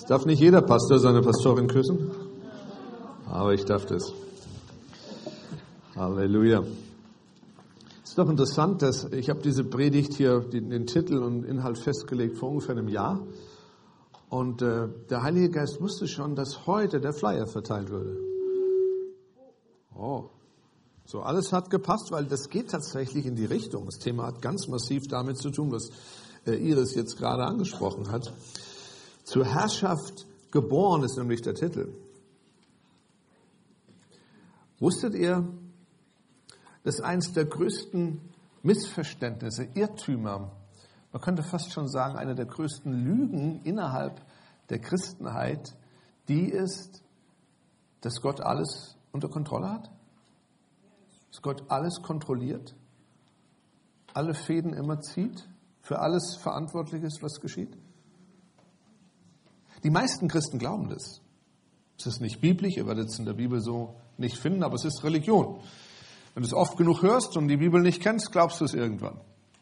Darf nicht jeder Pastor seine Pastorin küssen? Aber ich darf das. Halleluja. Es ist doch interessant, dass ich habe diese Predigt hier, den Titel und Inhalt festgelegt vor ungefähr einem Jahr. Und der Heilige Geist wusste schon, dass heute der Flyer verteilt würde. Oh, so alles hat gepasst, weil das geht tatsächlich in die Richtung. Das Thema hat ganz massiv damit zu tun, was Iris jetzt gerade angesprochen hat. Zur Herrschaft geboren ist nämlich der Titel. Wusstet ihr, dass eines der größten Missverständnisse, Irrtümer, man könnte fast schon sagen, eine der größten Lügen innerhalb der Christenheit, die ist, dass Gott alles unter Kontrolle hat? Dass Gott alles kontrolliert? Alle Fäden immer zieht? Für alles verantwortlich ist, was geschieht? Die meisten Christen glauben das. Es ist nicht biblisch, ihr werdet es in der Bibel so nicht finden, aber es ist Religion. Wenn du es oft genug hörst und die Bibel nicht kennst, glaubst du es irgendwann.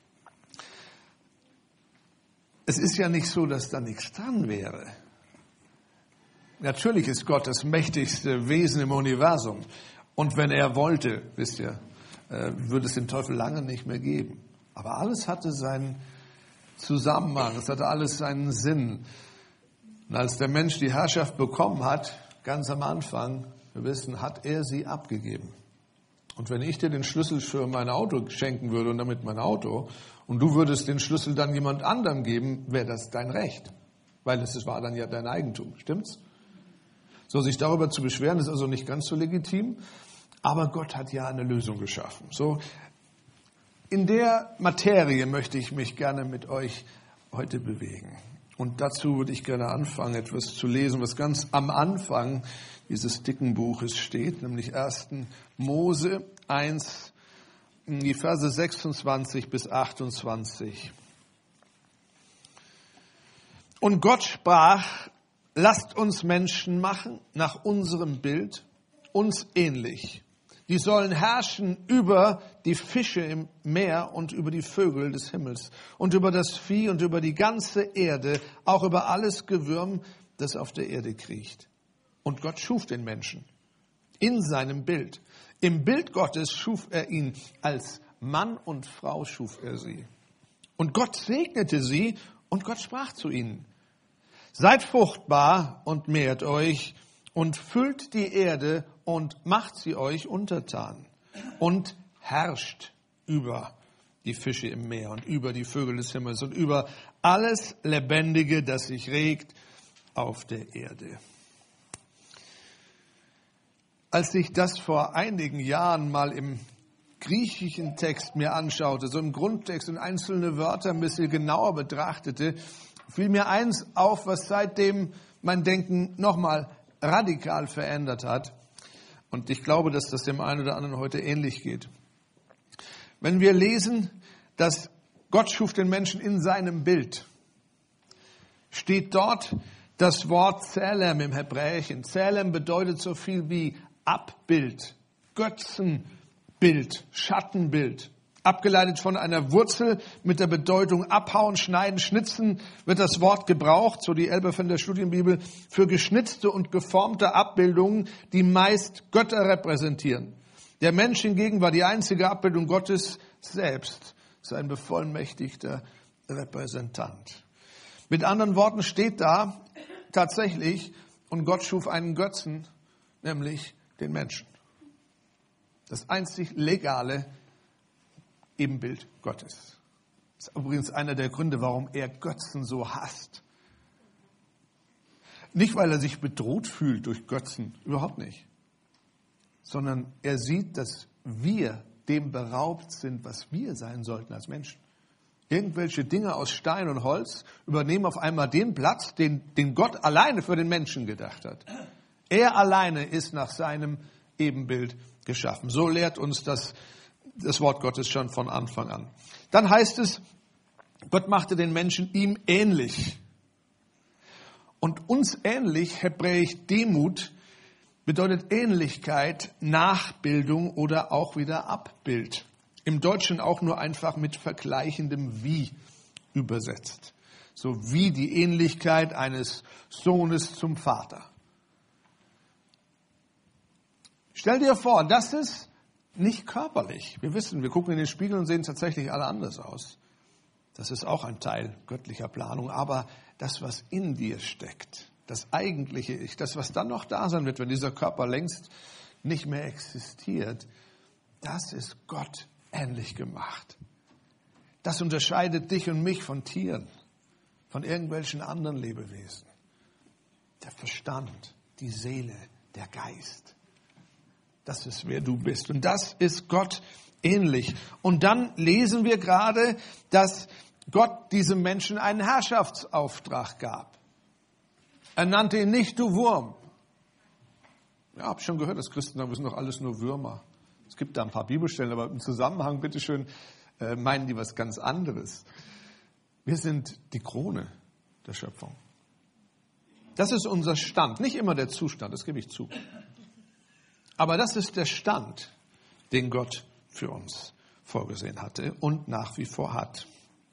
Es ist ja nicht so, dass da nichts dran wäre. Natürlich ist Gott das mächtigste Wesen im Universum. Und wenn er wollte, wisst ihr, würde es den Teufel lange nicht mehr geben. Aber alles hatte seinen Zusammenhang, es hatte alles seinen Sinn. Und als der Mensch die Herrschaft bekommen hat, ganz am Anfang, wir wissen, hat er sie abgegeben. Und wenn ich dir den Schlüssel für mein Auto schenken würde und damit mein Auto, und du würdest den Schlüssel dann jemand anderem geben, wäre das dein Recht. Weil es war dann ja dein Eigentum, stimmt's? So, sich darüber zu beschweren, ist also nicht ganz so legitim. Aber Gott hat ja eine Lösung geschaffen. So, in der Materie möchte ich mich gerne mit euch heute bewegen. Und dazu würde ich gerne anfangen, etwas zu lesen, was ganz am Anfang dieses dicken Buches steht, nämlich 1. Mose 1, die Verse 26 bis 28. Und Gott sprach, lasst uns Menschen machen nach unserem Bild, uns ähnlich. Die sollen herrschen über die Fische im Meer und über die Vögel des Himmels und über das Vieh und über die ganze Erde, auch über alles Gewürm, das auf der Erde kriecht. Und Gott schuf den Menschen in seinem Bild. Im Bild Gottes schuf er ihn, als Mann und Frau schuf er sie. Und Gott segnete sie und Gott sprach zu ihnen, seid fruchtbar und mehrt euch und füllt die Erde und macht sie euch untertan und herrscht über die Fische im Meer und über die Vögel des Himmels und über alles Lebendige, das sich regt auf der Erde. Als ich das vor einigen Jahren mal im griechischen Text mir anschaute, so im Grundtext und einzelne Wörter ein bisschen genauer betrachtete, fiel mir eins auf, was seitdem mein Denken nochmal radikal verändert hat. Und ich glaube, dass das dem einen oder anderen heute ähnlich geht. Wenn wir lesen, dass Gott schuf den Menschen in seinem Bild, steht dort das Wort Tselem im Hebräischen. Tselem bedeutet so viel wie Abbild, Götzenbild, Schattenbild. Abgeleitet von einer Wurzel mit der Bedeutung abhauen, schneiden, schnitzen, wird das Wort gebraucht, so die Elberfelder Studienbibel, für geschnitzte und geformte Abbildungen, die meist Götter repräsentieren. Der Mensch hingegen war die einzige Abbildung Gottes selbst, sein bevollmächtigter Repräsentant. Mit anderen Worten steht da tatsächlich, und Gott schuf einen Götzen, nämlich den Menschen. Das einzig legale Ebenbild Gottes. Das ist übrigens einer der Gründe, warum er Götzen so hasst. Nicht, weil er sich bedroht fühlt durch Götzen, überhaupt nicht. Sondern er sieht, dass wir dem beraubt sind, was wir sein sollten als Menschen. Irgendwelche Dinge aus Stein und Holz übernehmen auf einmal den Platz, den Gott alleine für den Menschen gedacht hat. Er alleine ist nach seinem Ebenbild geschaffen. So lehrt uns das Wort Gottes schon von Anfang an. Dann heißt es, Gott machte den Menschen ihm ähnlich. Und uns ähnlich, hebräisch Demut, bedeutet Ähnlichkeit, Nachbildung oder auch wieder Abbild. Im Deutschen auch nur einfach mit vergleichendem Wie übersetzt. sowie die Ähnlichkeit eines Sohnes zum Vater. Stell dir vor, das ist nicht körperlich. Wir wissen, wir gucken in den Spiegel und sehen tatsächlich alle anders aus. Das ist auch ein Teil göttlicher Planung. Aber das, was in dir steckt, das eigentliche Ich, das, was dann noch da sein wird, wenn dieser Körper längst nicht mehr existiert, das ist Gott ähnlich gemacht. Das unterscheidet dich und mich von Tieren, von irgendwelchen anderen Lebewesen. Der Verstand, die Seele, der Geist. Das ist, wer du bist. Und das ist Gott ähnlich. Und dann lesen wir gerade, dass Gott diesem Menschen einen Herrschaftsauftrag gab. Er nannte ihn nicht, du Wurm. Ja, hab schon gehört, dass Christen sagen, wir sind doch alles nur Würmer. Es gibt da ein paar Bibelstellen, aber im Zusammenhang, bitteschön, meinen die was ganz anderes. Wir sind die Krone der Schöpfung. Das ist unser Stand. Nicht immer der Zustand, das gebe ich zu. Aber das ist der Stand, den Gott für uns vorgesehen hatte und nach wie vor hat.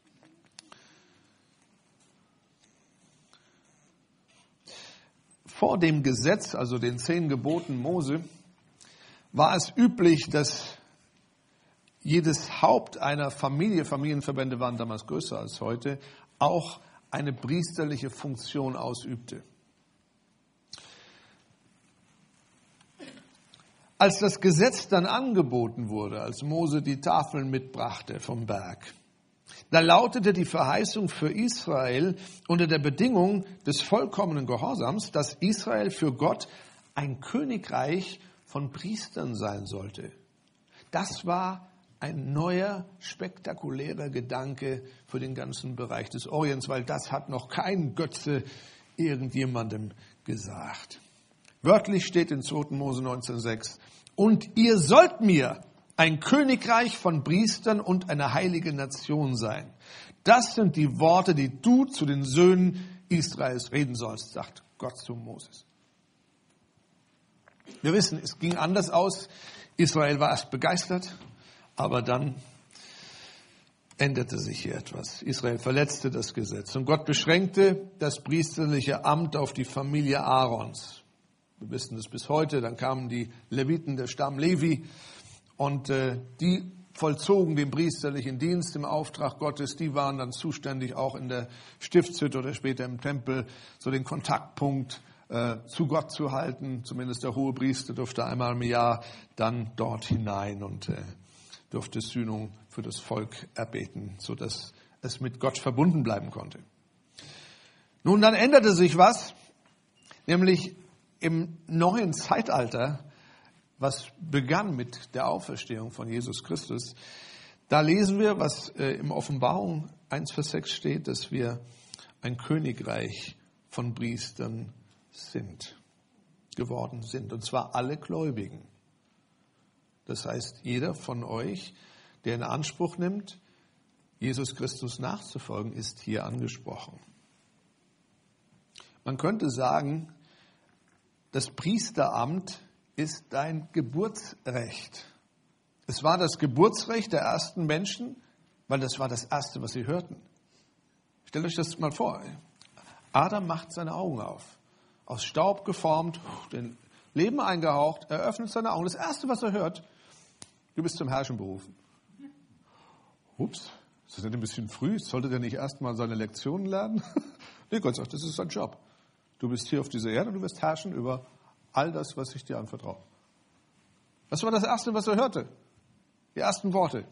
Vor dem Gesetz, also den 10 Geboten Mose, war es üblich, dass jedes Haupt einer Familie, Familienverbände waren damals größer als heute, auch eine priesterliche Funktion ausübte. Als das Gesetz dann angeboten wurde, als Mose die Tafeln mitbrachte vom Berg, da lautete die Verheißung für Israel unter der Bedingung des vollkommenen Gehorsams, dass Israel für Gott ein Königreich von Priestern sein sollte. Das war ein neuer, spektakulärer Gedanke für den ganzen Bereich des Orients, weil das hat noch kein Götze irgendjemandem gesagt. Wörtlich steht in 2. Mose 19,6: Und ihr sollt mir ein Königreich von Priestern und eine heilige Nation sein. Das sind die Worte, die du zu den Söhnen Israels reden sollst, sagt Gott zu Moses. Wir wissen, es ging anders aus. Israel war erst begeistert, aber dann änderte sich hier etwas. Israel verletzte das Gesetz und Gott beschränkte das priesterliche Amt auf die Familie Aarons. Wir wissen das bis heute. Dann kamen die Leviten, der Stamm Levi, und die vollzogen den priesterlichen Dienst im Auftrag Gottes. Die waren dann zuständig, auch in der Stiftshütte oder später im Tempel, so den Kontaktpunkt zu Gott zu halten. Zumindest der Hohepriester durfte einmal im Jahr dann dort hinein und durfte Sühnung für das Volk erbeten, sodass es mit Gott verbunden bleiben konnte. Nun, dann änderte sich was, nämlich im neuen Zeitalter, was begann mit der Auferstehung von Jesus Christus. Da lesen wir, was im Offenbarung 1, Vers 6 steht, dass wir ein Königreich von Priestern geworden sind. Und zwar alle Gläubigen. Das heißt, jeder von euch, der in Anspruch nimmt, Jesus Christus nachzufolgen, ist hier angesprochen. Man könnte sagen, das Priesteramt ist dein Geburtsrecht. Es war das Geburtsrecht der ersten Menschen, weil das war das Erste, was sie hörten. Stellt euch das mal vor. Adam macht seine Augen auf, aus Staub geformt, den Leben eingehaucht, er öffnet seine Augen. Das Erste, was er hört: Du bist zum Herrschen berufen. Ups, ist das nicht ein bisschen früh? Sollte der nicht erst mal seine Lektionen lernen? Nee, Gott sagt, das ist sein Job. Du bist hier auf dieser Erde und du wirst herrschen über all das, was ich dir anvertraue. Das war das Erste, was er hörte. Die ersten Worte.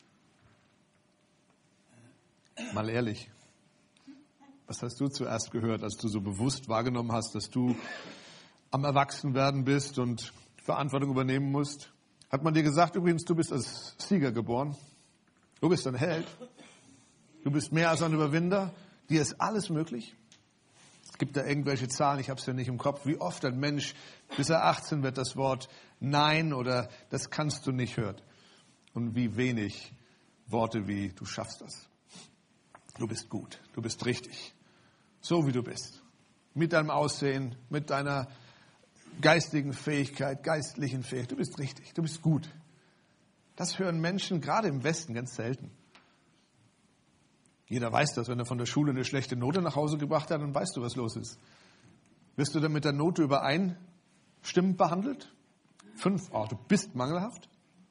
Mal ehrlich, was hast du zuerst gehört, als du so bewusst wahrgenommen hast, dass du am Erwachsenwerden bist und Verantwortung übernehmen musst? Hat man dir gesagt, übrigens, du bist als Sieger geboren? Du bist ein Held. Du bist mehr als ein Überwinder. Dir ist alles möglich. Es gibt da irgendwelche Zahlen, ich habe es ja nicht im Kopf, wie oft ein Mensch, bis er 18 wird, das Wort Nein oder das kannst du nicht hört. Und wie wenig Worte wie du schaffst das. Du bist gut, du bist richtig. So wie du bist. Mit deinem Aussehen, mit deiner geistigen Fähigkeit, geistlichen Fähigkeit. Du bist richtig, du bist gut. Das hören Menschen gerade im Westen ganz selten. Jeder weiß das, wenn er von der Schule eine schlechte Note nach Hause gebracht hat, dann weißt du, was los ist. Wirst du dann mit der Note übereinstimmend behandelt? 5, du bist mangelhaft?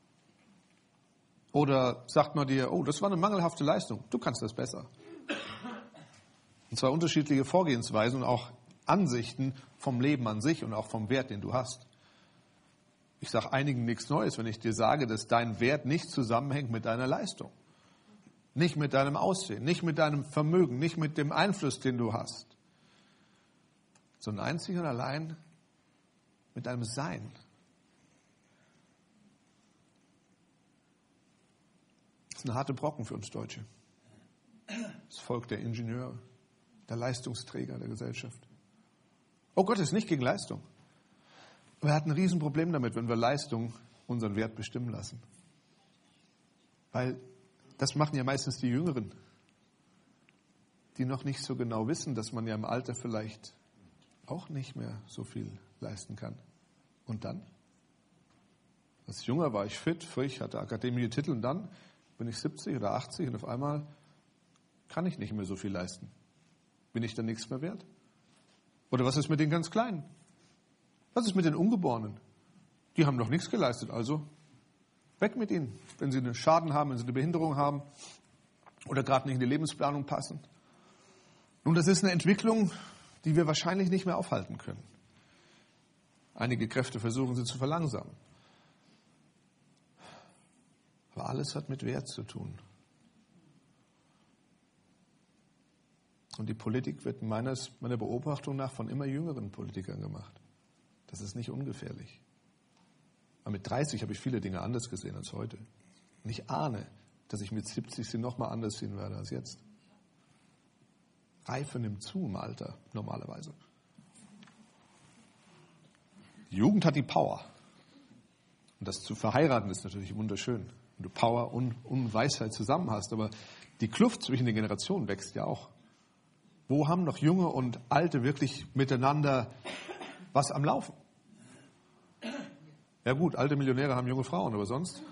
Oder sagt man dir, das war eine mangelhafte Leistung, du kannst das besser. Und zwar unterschiedliche Vorgehensweisen und auch Ansichten vom Leben an sich und auch vom Wert, den du hast. Ich sage einigen nichts Neues, wenn ich dir sage, dass dein Wert nicht zusammenhängt mit deiner Leistung. Nicht mit deinem Aussehen, nicht mit deinem Vermögen, nicht mit dem Einfluss, den du hast. Sondern einzig und allein mit deinem Sein. Das ist ein harter Brocken für uns Deutsche. Das Volk der Ingenieure, der Leistungsträger der Gesellschaft. Oh Gott, ist nicht gegen Leistung. Aber er hat ein Riesenproblem damit, wenn wir Leistung unseren Wert bestimmen lassen. Weil das machen ja meistens die Jüngeren, die noch nicht so genau wissen, dass man ja im Alter vielleicht auch nicht mehr so viel leisten kann. Und dann? Als Junger war ich fit, frisch, hatte akademische Titel und dann bin ich 70 oder 80 und auf einmal kann ich nicht mehr so viel leisten. Bin ich dann nichts mehr wert? Oder was ist mit den ganz Kleinen? Was ist mit den Ungeborenen? Die haben noch nichts geleistet, also weg mit ihnen, wenn sie einen Schaden haben, wenn sie eine Behinderung haben oder gerade nicht in die Lebensplanung passen. Nun, das ist eine Entwicklung, die wir wahrscheinlich nicht mehr aufhalten können. Einige Kräfte versuchen sie zu verlangsamen. Aber alles hat mit Wert zu tun. Und die Politik wird meiner Beobachtung nach von immer jüngeren Politikern gemacht. Das ist nicht ungefährlich. Aber mit 30 habe ich viele Dinge anders gesehen als heute. Und ich ahne, dass ich mit 70 sie noch mal anders sehen werde als jetzt. Reife nimmt zu im Alter, normalerweise. Die Jugend hat die Power. Und das zu verheiraten ist natürlich wunderschön. Wenn du Power und Weisheit zusammen hast. Aber die Kluft zwischen den Generationen wächst ja auch. Wo haben noch Junge und Alte wirklich miteinander was am Laufen? Ja gut, alte Millionäre haben junge Frauen, aber sonst?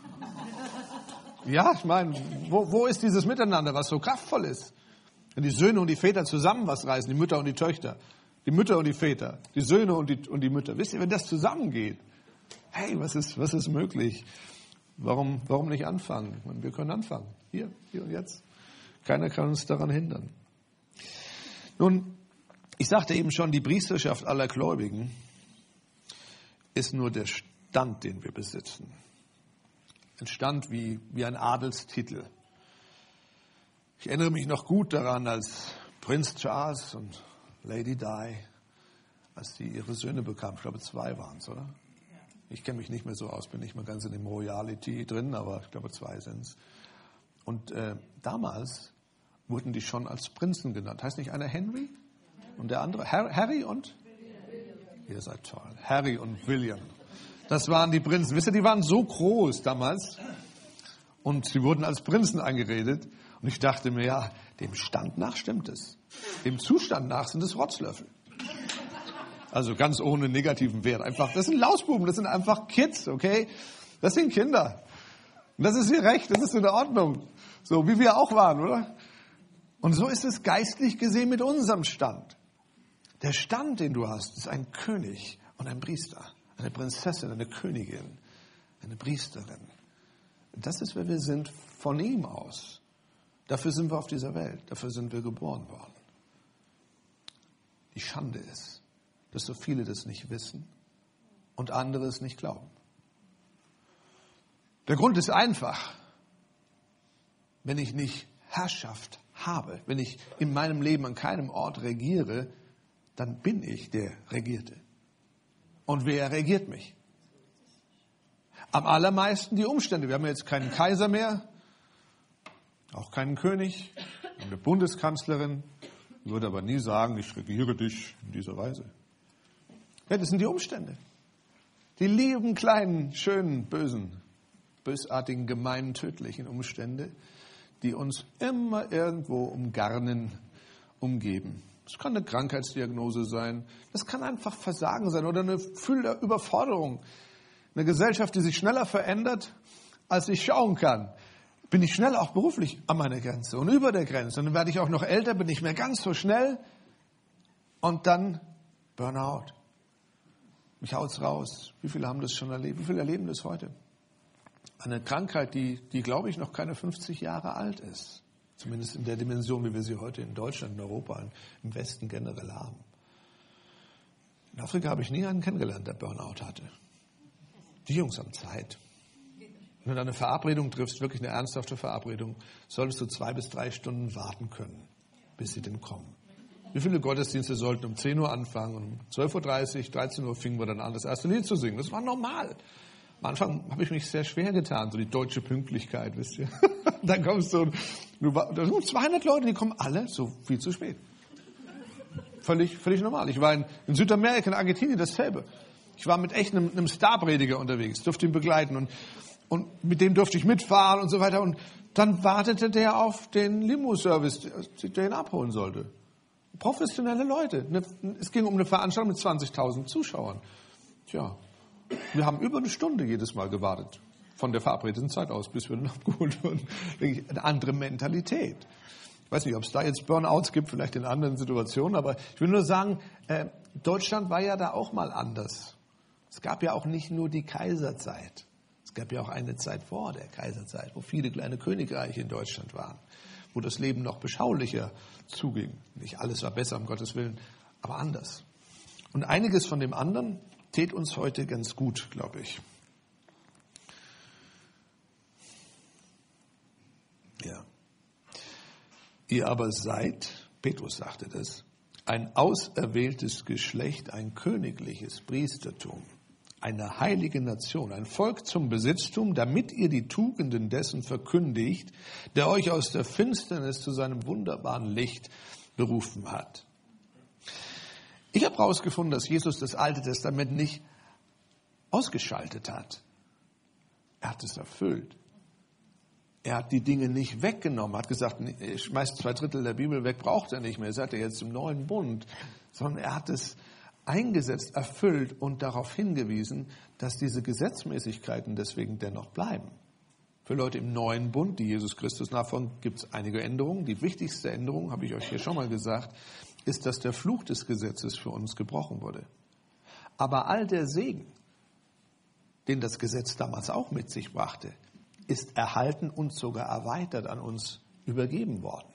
Ja, ich meine, wo ist dieses Miteinander, was so kraftvoll ist? Wenn die Söhne und die Väter zusammen was reißen, die Mütter und die Töchter, die Mütter und die Väter, die Söhne und die Mütter. Wisst ihr, wenn das zusammengeht, hey, was ist möglich? Warum nicht anfangen? Wir können anfangen. Hier und jetzt. Keiner kann uns daran hindern. Nun, ich sagte eben schon, die Priesterschaft aller Gläubigen ist nur der Stand, den wir besitzen. Ein Stand wie ein Adelstitel. Ich erinnere mich noch gut daran, als Prinz Charles und Lady Di, als die ihre Söhne bekamen. Ich glaube, 2 waren es, oder? Ich kenne mich nicht mehr so aus, bin nicht mehr ganz in dem Royalty drin, aber ich glaube, 2 sind es. Und damals wurden die schon als Prinzen genannt. Heißt nicht einer Henry? Und der andere? Harry und? Ihr seid toll. Harry und William. Das waren die Prinzen. Wisst ihr, die waren so groß damals. Und sie wurden als Prinzen angeredet. Und ich dachte mir, ja, dem Stand nach stimmt es. Dem Zustand nach sind es Rotzlöffel. Also ganz ohne negativen Wert. Einfach, das sind Lausbuben, das sind einfach Kids, okay? Das sind Kinder. Und das ist ihr Recht, das ist in Ordnung. So wie wir auch waren, oder? Und so ist es geistlich gesehen mit unserem Stand. Der Stand, den du hast, ist ein König und ein Priester, eine Prinzessin, eine Königin, eine Priesterin. Das ist, wer wir sind, von ihm aus. Dafür sind wir auf dieser Welt, dafür sind wir geboren worden. Die Schande ist, dass so viele das nicht wissen und andere es nicht glauben. Der Grund ist einfach. Wenn ich nicht Herrschaft habe, wenn ich in meinem Leben an keinem Ort regiere, dann bin ich der Regierte. Und wer regiert mich? Am allermeisten die Umstände. Wir haben jetzt keinen Kaiser mehr, auch keinen König, eine Bundeskanzlerin. Ich würde aber nie sagen, ich regiere dich in dieser Weise. Ja, das sind die Umstände. Die lieben, kleinen, schönen, bösen, bösartigen, gemeinen, tödlichen Umstände, die uns immer irgendwo umgarnen, umgeben. Das kann eine Krankheitsdiagnose sein, das kann einfach Versagen sein oder eine Fülle Überforderung. Eine Gesellschaft, die sich schneller verändert, als ich schauen kann. bin ich schnell auch beruflich an meiner Grenze und über der Grenze. Und dann werde ich auch noch älter, bin nicht mehr ganz so schnell. Und dann Burnout. Mich haut's raus. Wie viele haben das schon erlebt? Wie viele erleben das heute? Eine Krankheit, die glaube ich, noch keine 50 Jahre alt ist. Zumindest in der Dimension, wie wir sie heute in Deutschland, in Europa, im Westen generell haben. In Afrika habe ich nie einen kennengelernt, der Burnout hatte. Die Jungs haben Zeit. Wenn du eine Verabredung triffst, wirklich eine ernsthafte Verabredung, solltest du 2 bis 3 Stunden warten können, bis sie denn kommen. Wie viele Gottesdienste sollten um 10 Uhr anfangen und um 12.30 Uhr, 13 Uhr fingen wir dann an, das erste Lied zu singen. Das war normal. Am Anfang habe ich mich sehr schwer getan, so die deutsche Pünktlichkeit, wisst ihr. Dann kommst du, da sind 200 Leute, die kommen alle so viel zu spät. Völlig normal. Ich war in Südamerika, in Argentinien dasselbe. Ich war mit echt einem Starprediger unterwegs, durfte ihn begleiten und mit dem durfte ich mitfahren und so weiter. Und dann wartete der auf den Limo-Service, der ihn abholen sollte. Professionelle Leute. Es ging um eine Veranstaltung mit 20.000 Zuschauern. Tja, wir haben über eine Stunde jedes Mal gewartet, von der verabredeten Zeit aus, bis wir dann abgeholt wurden. Eine andere Mentalität. Ich weiß nicht, ob es da jetzt Burnouts gibt, vielleicht in anderen Situationen, aber ich will nur sagen, Deutschland war ja da auch mal anders. Es gab ja auch nicht nur die Kaiserzeit. Es gab ja auch eine Zeit vor der Kaiserzeit, wo viele kleine Königreiche in Deutschland waren, wo das Leben noch beschaulicher zuging. Nicht alles war besser, um Gottes Willen, aber anders. Und einiges von dem anderen tät uns heute ganz gut, glaube ich. Ja. Ihr aber seid, Petrus sagte das, ein auserwähltes Geschlecht, ein königliches Priestertum, eine heilige Nation, ein Volk zum Besitztum, damit ihr die Tugenden dessen verkündigt, der euch aus der Finsternis zu seinem wunderbaren Licht berufen hat. Ich habe herausgefunden, dass Jesus das Alte Testament nicht ausgeschaltet hat. Er hat es erfüllt. Er hat die Dinge nicht weggenommen, hat gesagt, schmeißt 2/3 der Bibel weg, braucht er nicht mehr, seid ihr jetzt im neuen Bund. Sondern er hat es eingesetzt, erfüllt und darauf hingewiesen, dass diese Gesetzmäßigkeiten deswegen dennoch bleiben. Für Leute im neuen Bund, die Jesus Christus nachfolgen, gibt es einige Änderungen. Die wichtigste Änderung, habe ich euch hier schon mal gesagt, ist, dass der Fluch des Gesetzes für uns gebrochen wurde. Aber all der Segen, den das Gesetz damals auch mit sich brachte, ist erhalten und sogar erweitert an uns übergeben worden.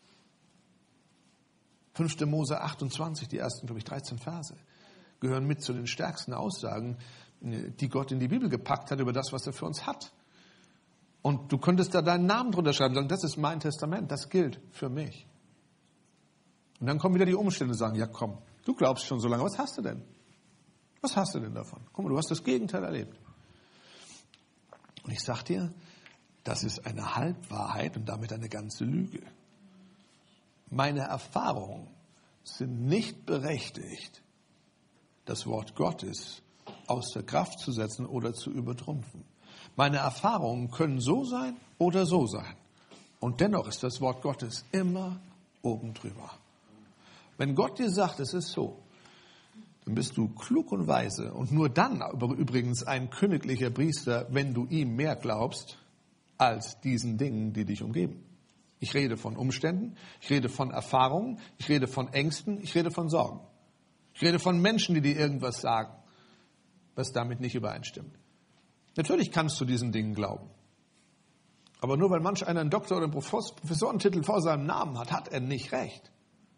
5. Mose 28, die ersten, 13 Verse, gehören mit zu den stärksten Aussagen, die Gott in die Bibel gepackt hat über das, was er für uns hat. Und du könntest da deinen Namen drunter schreiben, sagen, das ist mein Testament, das gilt für mich. Und dann kommen wieder die Umstände und sagen, ja komm, du glaubst schon so lange, was hast du denn? Was hast du denn davon? Guck mal, du hast das Gegenteil erlebt. Und ich sag dir, das ist eine Halbwahrheit und damit eine ganze Lüge. Meine Erfahrungen sind nicht berechtigt, das Wort Gottes aus der Kraft zu setzen oder zu übertrumpfen. Meine Erfahrungen können so sein oder so sein. Und dennoch ist das Wort Gottes immer oben drüber. Wenn Gott dir sagt, es ist so, dann bist du klug und weise und nur dann übrigens ein königlicher Priester, wenn du ihm mehr glaubst als diesen Dingen, die dich umgeben. Ich rede von Umständen, ich rede von Erfahrungen, ich rede von Ängsten, ich rede von Sorgen. Ich rede von Menschen, die dir irgendwas sagen, was damit nicht übereinstimmt. Natürlich kannst du diesen Dingen glauben. Aber nur weil manch einer einen Doktor- oder einen Professorentitel vor seinem Namen hat, hat er nicht recht.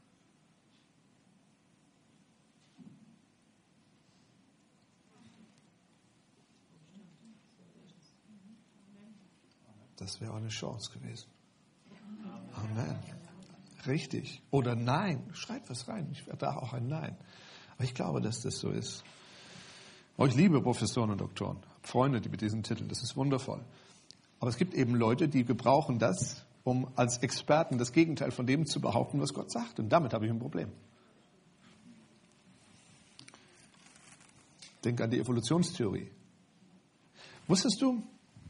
Das wäre auch eine Chance gewesen. Amen. Richtig. Oder Nein. Schreibt was rein. Ich werde da auch ein Nein. Aber ich glaube, dass das so ist. Oh, ich liebe Professoren und Doktoren. Freunde, die mit diesen Titeln. Das ist wundervoll. Aber es gibt eben Leute, die gebrauchen das, um als Experten das Gegenteil von dem zu behaupten, was Gott sagt. Und damit habe ich ein Problem. Denk an die Evolutionstheorie. Wusstest du,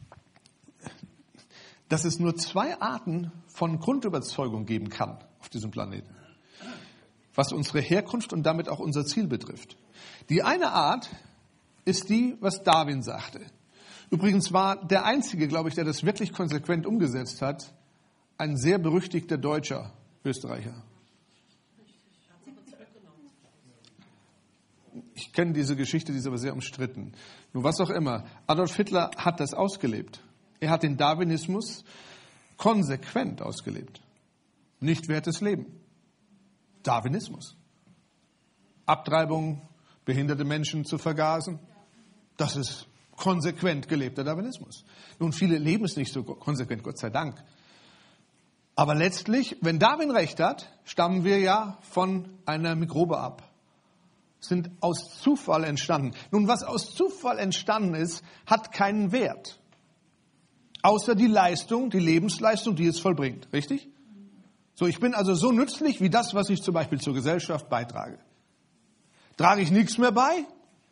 dass es nur 2 Arten von Grundüberzeugung geben kann auf diesem Planeten, was unsere Herkunft und damit auch unser Ziel betrifft? Die eine Art ist die, was Darwin sagte. Übrigens war der Einzige, glaube ich, der das wirklich konsequent umgesetzt hat, ein sehr berüchtigter deutscher Österreicher. Ich kenne diese Geschichte, die ist aber sehr umstritten. Nur was auch immer, Adolf Hitler hat das ausgelebt. Er hat den Darwinismus konsequent ausgelebt. Nicht wertes Leben. Darwinismus. Abtreibung, behinderte Menschen zu vergasen. Das ist konsequent gelebter Darwinismus. Nun, viele leben es nicht so konsequent, Gott sei Dank. Aber letztlich, wenn Darwin recht hat, stammen wir ja von einer Mikrobe ab. Sind aus Zufall entstanden. Nun, was aus Zufall entstanden ist, hat keinen Wert. Außer die Leistung, die Lebensleistung, die es vollbringt. Richtig? So, ich bin also so nützlich wie das, was ich zum Beispiel zur Gesellschaft beitrage. Trage ich nichts mehr bei?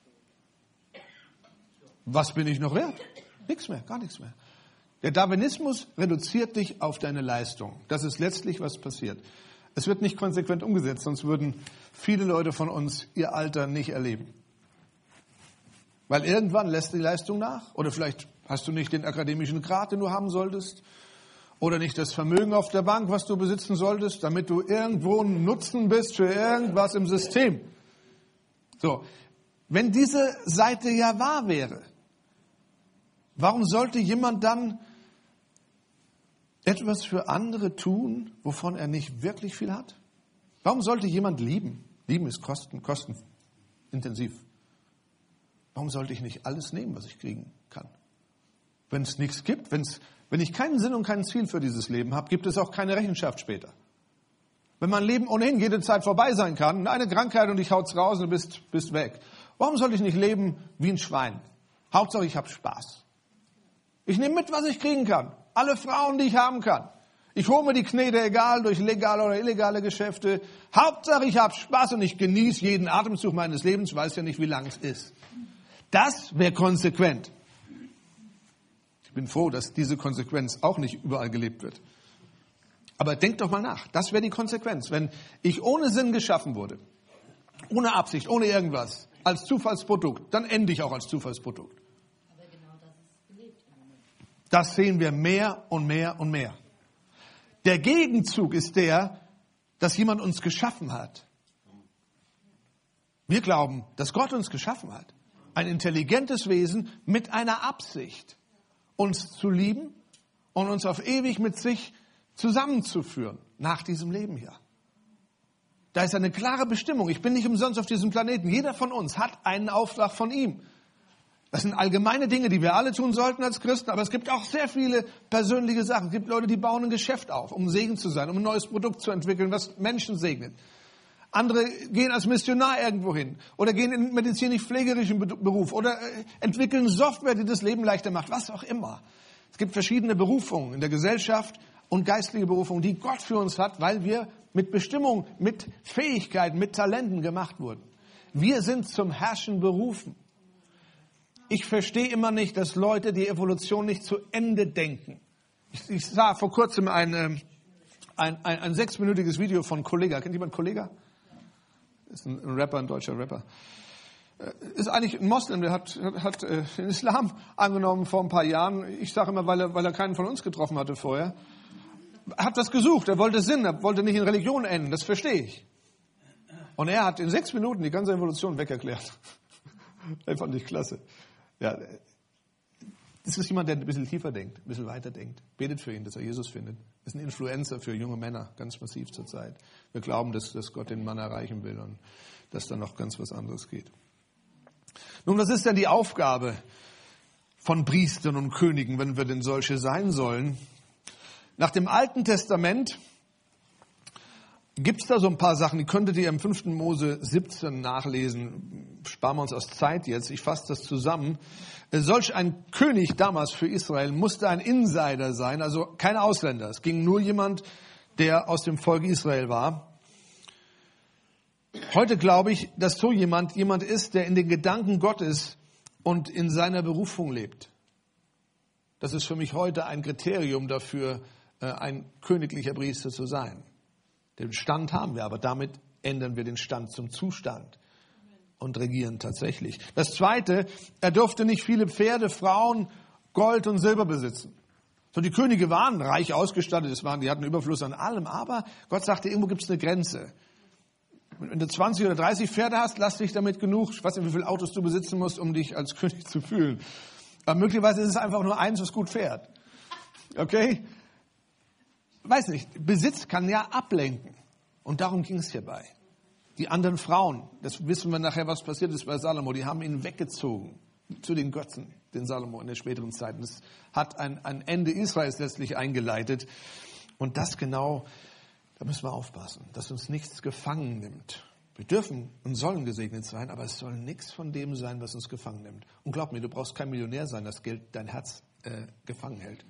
Was bin ich noch wert? Nichts mehr, gar nichts mehr. Der Darwinismus reduziert dich auf deine Leistung. Das ist letztlich, was passiert. Es wird nicht konsequent umgesetzt, sonst würden viele Leute von uns ihr Alter nicht erleben. Weil irgendwann lässt die Leistung nach. Oder vielleicht hast du nicht den akademischen Grad, den du haben solltest. Oder nicht das Vermögen auf der Bank, was du besitzen solltest, damit du irgendwo ein Nutzen bist für irgendwas im System. So, wenn diese Seite ja wahr wäre, warum sollte jemand dann etwas für andere tun, wovon er nicht wirklich viel hat? Warum sollte jemand lieben? Lieben ist kostenintensiv. Warum sollte ich nicht alles nehmen, was ich kriegen kann? Wenn es nichts gibt, wenn ich keinen Sinn und kein Ziel für dieses Leben habe, gibt es auch keine Rechenschaft später. Wenn mein Leben ohnehin jede Zeit vorbei sein kann, eine Krankheit und ich haut's raus und du bist weg. Warum sollte ich nicht leben wie ein Schwein? Hauptsache, ich habe Spaß. Ich nehme mit, was ich kriegen kann. Alle Frauen, die ich haben kann. Ich hole mir die Knete, egal, durch legale oder illegale Geschäfte. Hauptsache, ich habe Spaß und ich genieße jeden Atemzug meines Lebens, weiß ja nicht, wie lang es ist. Das wäre konsequent. Ich bin froh, dass diese Konsequenz auch nicht überall gelebt wird. Aber denkt doch mal nach. Das wäre die Konsequenz. Wenn ich ohne Sinn geschaffen wurde, ohne Absicht, ohne irgendwas, als Zufallsprodukt, dann ende ich auch als Zufallsprodukt. Aber genau das ist gelebt im Moment. Das sehen wir mehr und mehr und mehr. Der Gegenzug ist der, dass jemand uns geschaffen hat. Wir glauben, dass Gott uns geschaffen hat. Ein intelligentes Wesen mit einer Absicht, uns zu lieben und uns auf ewig mit sich zusammenzuführen, nach diesem Leben hier. Da ist eine klare Bestimmung. Ich bin nicht umsonst auf diesem Planeten. Jeder von uns hat einen Auftrag von ihm. Das sind allgemeine Dinge, die wir alle tun sollten als Christen, aber es gibt auch sehr viele persönliche Sachen. Es gibt Leute, die bauen ein Geschäft auf, um Segen zu sein, um ein neues Produkt zu entwickeln, was Menschen segnet. Andere gehen als Missionar irgendwo hin oder gehen in medizinisch-pflegerischen Beruf oder entwickeln Software, die das Leben leichter macht, was auch immer. Es gibt verschiedene Berufungen in der Gesellschaft und geistliche Berufungen, die Gott für uns hat, weil wir mit Bestimmung, mit Fähigkeiten, mit Talenten gemacht wurden. Wir sind zum Herrschen berufen. Ich verstehe immer nicht, dass Leute die Evolution nicht zu Ende denken. Ich sah vor kurzem ein 6-minütiges Video von Kollega. Kennt jemand Kollega? Ist ein Rapper, ein deutscher Rapper. Ist eigentlich ein Moslem, der hat den Islam angenommen vor ein paar Jahren. Ich sage immer, weil er keinen von uns getroffen hatte vorher. Hat das gesucht, er wollte Sinn, er wollte nicht in Religion enden, das verstehe ich. Und er hat in 6 Minuten die ganze Evolution wegerklärt. Das fand ich klasse. Ja, das ist jemand, der ein bisschen tiefer denkt, ein bisschen weiter denkt. Betet für ihn, dass er Jesus findet. Ist ein Influencer für junge Männer, ganz massiv zurzeit. Wir glauben, dass Gott den Mann erreichen will und dass da noch ganz was anderes geht. Nun, was ist denn die Aufgabe von Priestern und Königen, wenn wir denn solche sein sollen? Nach dem Alten Testament gibt es da so ein paar Sachen, die könntet ihr im 5. Mose 17 nachlesen. Sparen wir uns aus Zeit jetzt, ich fasse das zusammen. Solch ein König damals für Israel musste ein Insider sein, also kein Ausländer. Es ging nur jemand, der aus dem Volk Israel war. Heute glaube ich, dass so jemand ist, der in den Gedanken Gottes und in seiner Berufung lebt. Das ist für mich heute ein Kriterium dafür, ein königlicher Priester zu sein. Den Stand haben wir, aber damit ändern wir den Stand zum Zustand und regieren tatsächlich. Das Zweite, er durfte nicht viele Pferde, Frauen Gold und Silber besitzen. So, die Könige waren reich ausgestattet, die hatten Überfluss an allem, aber Gott sagte, irgendwo gibt es eine Grenze. Wenn du 20 oder 30 Pferde hast, lass dich damit genug. Ich weiß nicht, wie viele Autos du besitzen musst, um dich als König zu fühlen. Aber möglicherweise ist es einfach nur eins, was gut fährt. Okay? Weiß nicht, Besitz kann ja ablenken. Und darum ging es hierbei. Die anderen Frauen, das wissen wir nachher, was passiert ist bei Salomo, die haben ihn weggezogen zu den Götzen, den Salomo in der späteren Zeit. Und das hat ein Ende Israels letztlich eingeleitet. Und das genau, da müssen wir aufpassen, dass uns nichts gefangen nimmt. Wir dürfen und sollen gesegnet sein, aber es soll nichts von dem sein, was uns gefangen nimmt. Und glaub mir, du brauchst kein Millionär sein, das Geld dein Herz gefangen hält.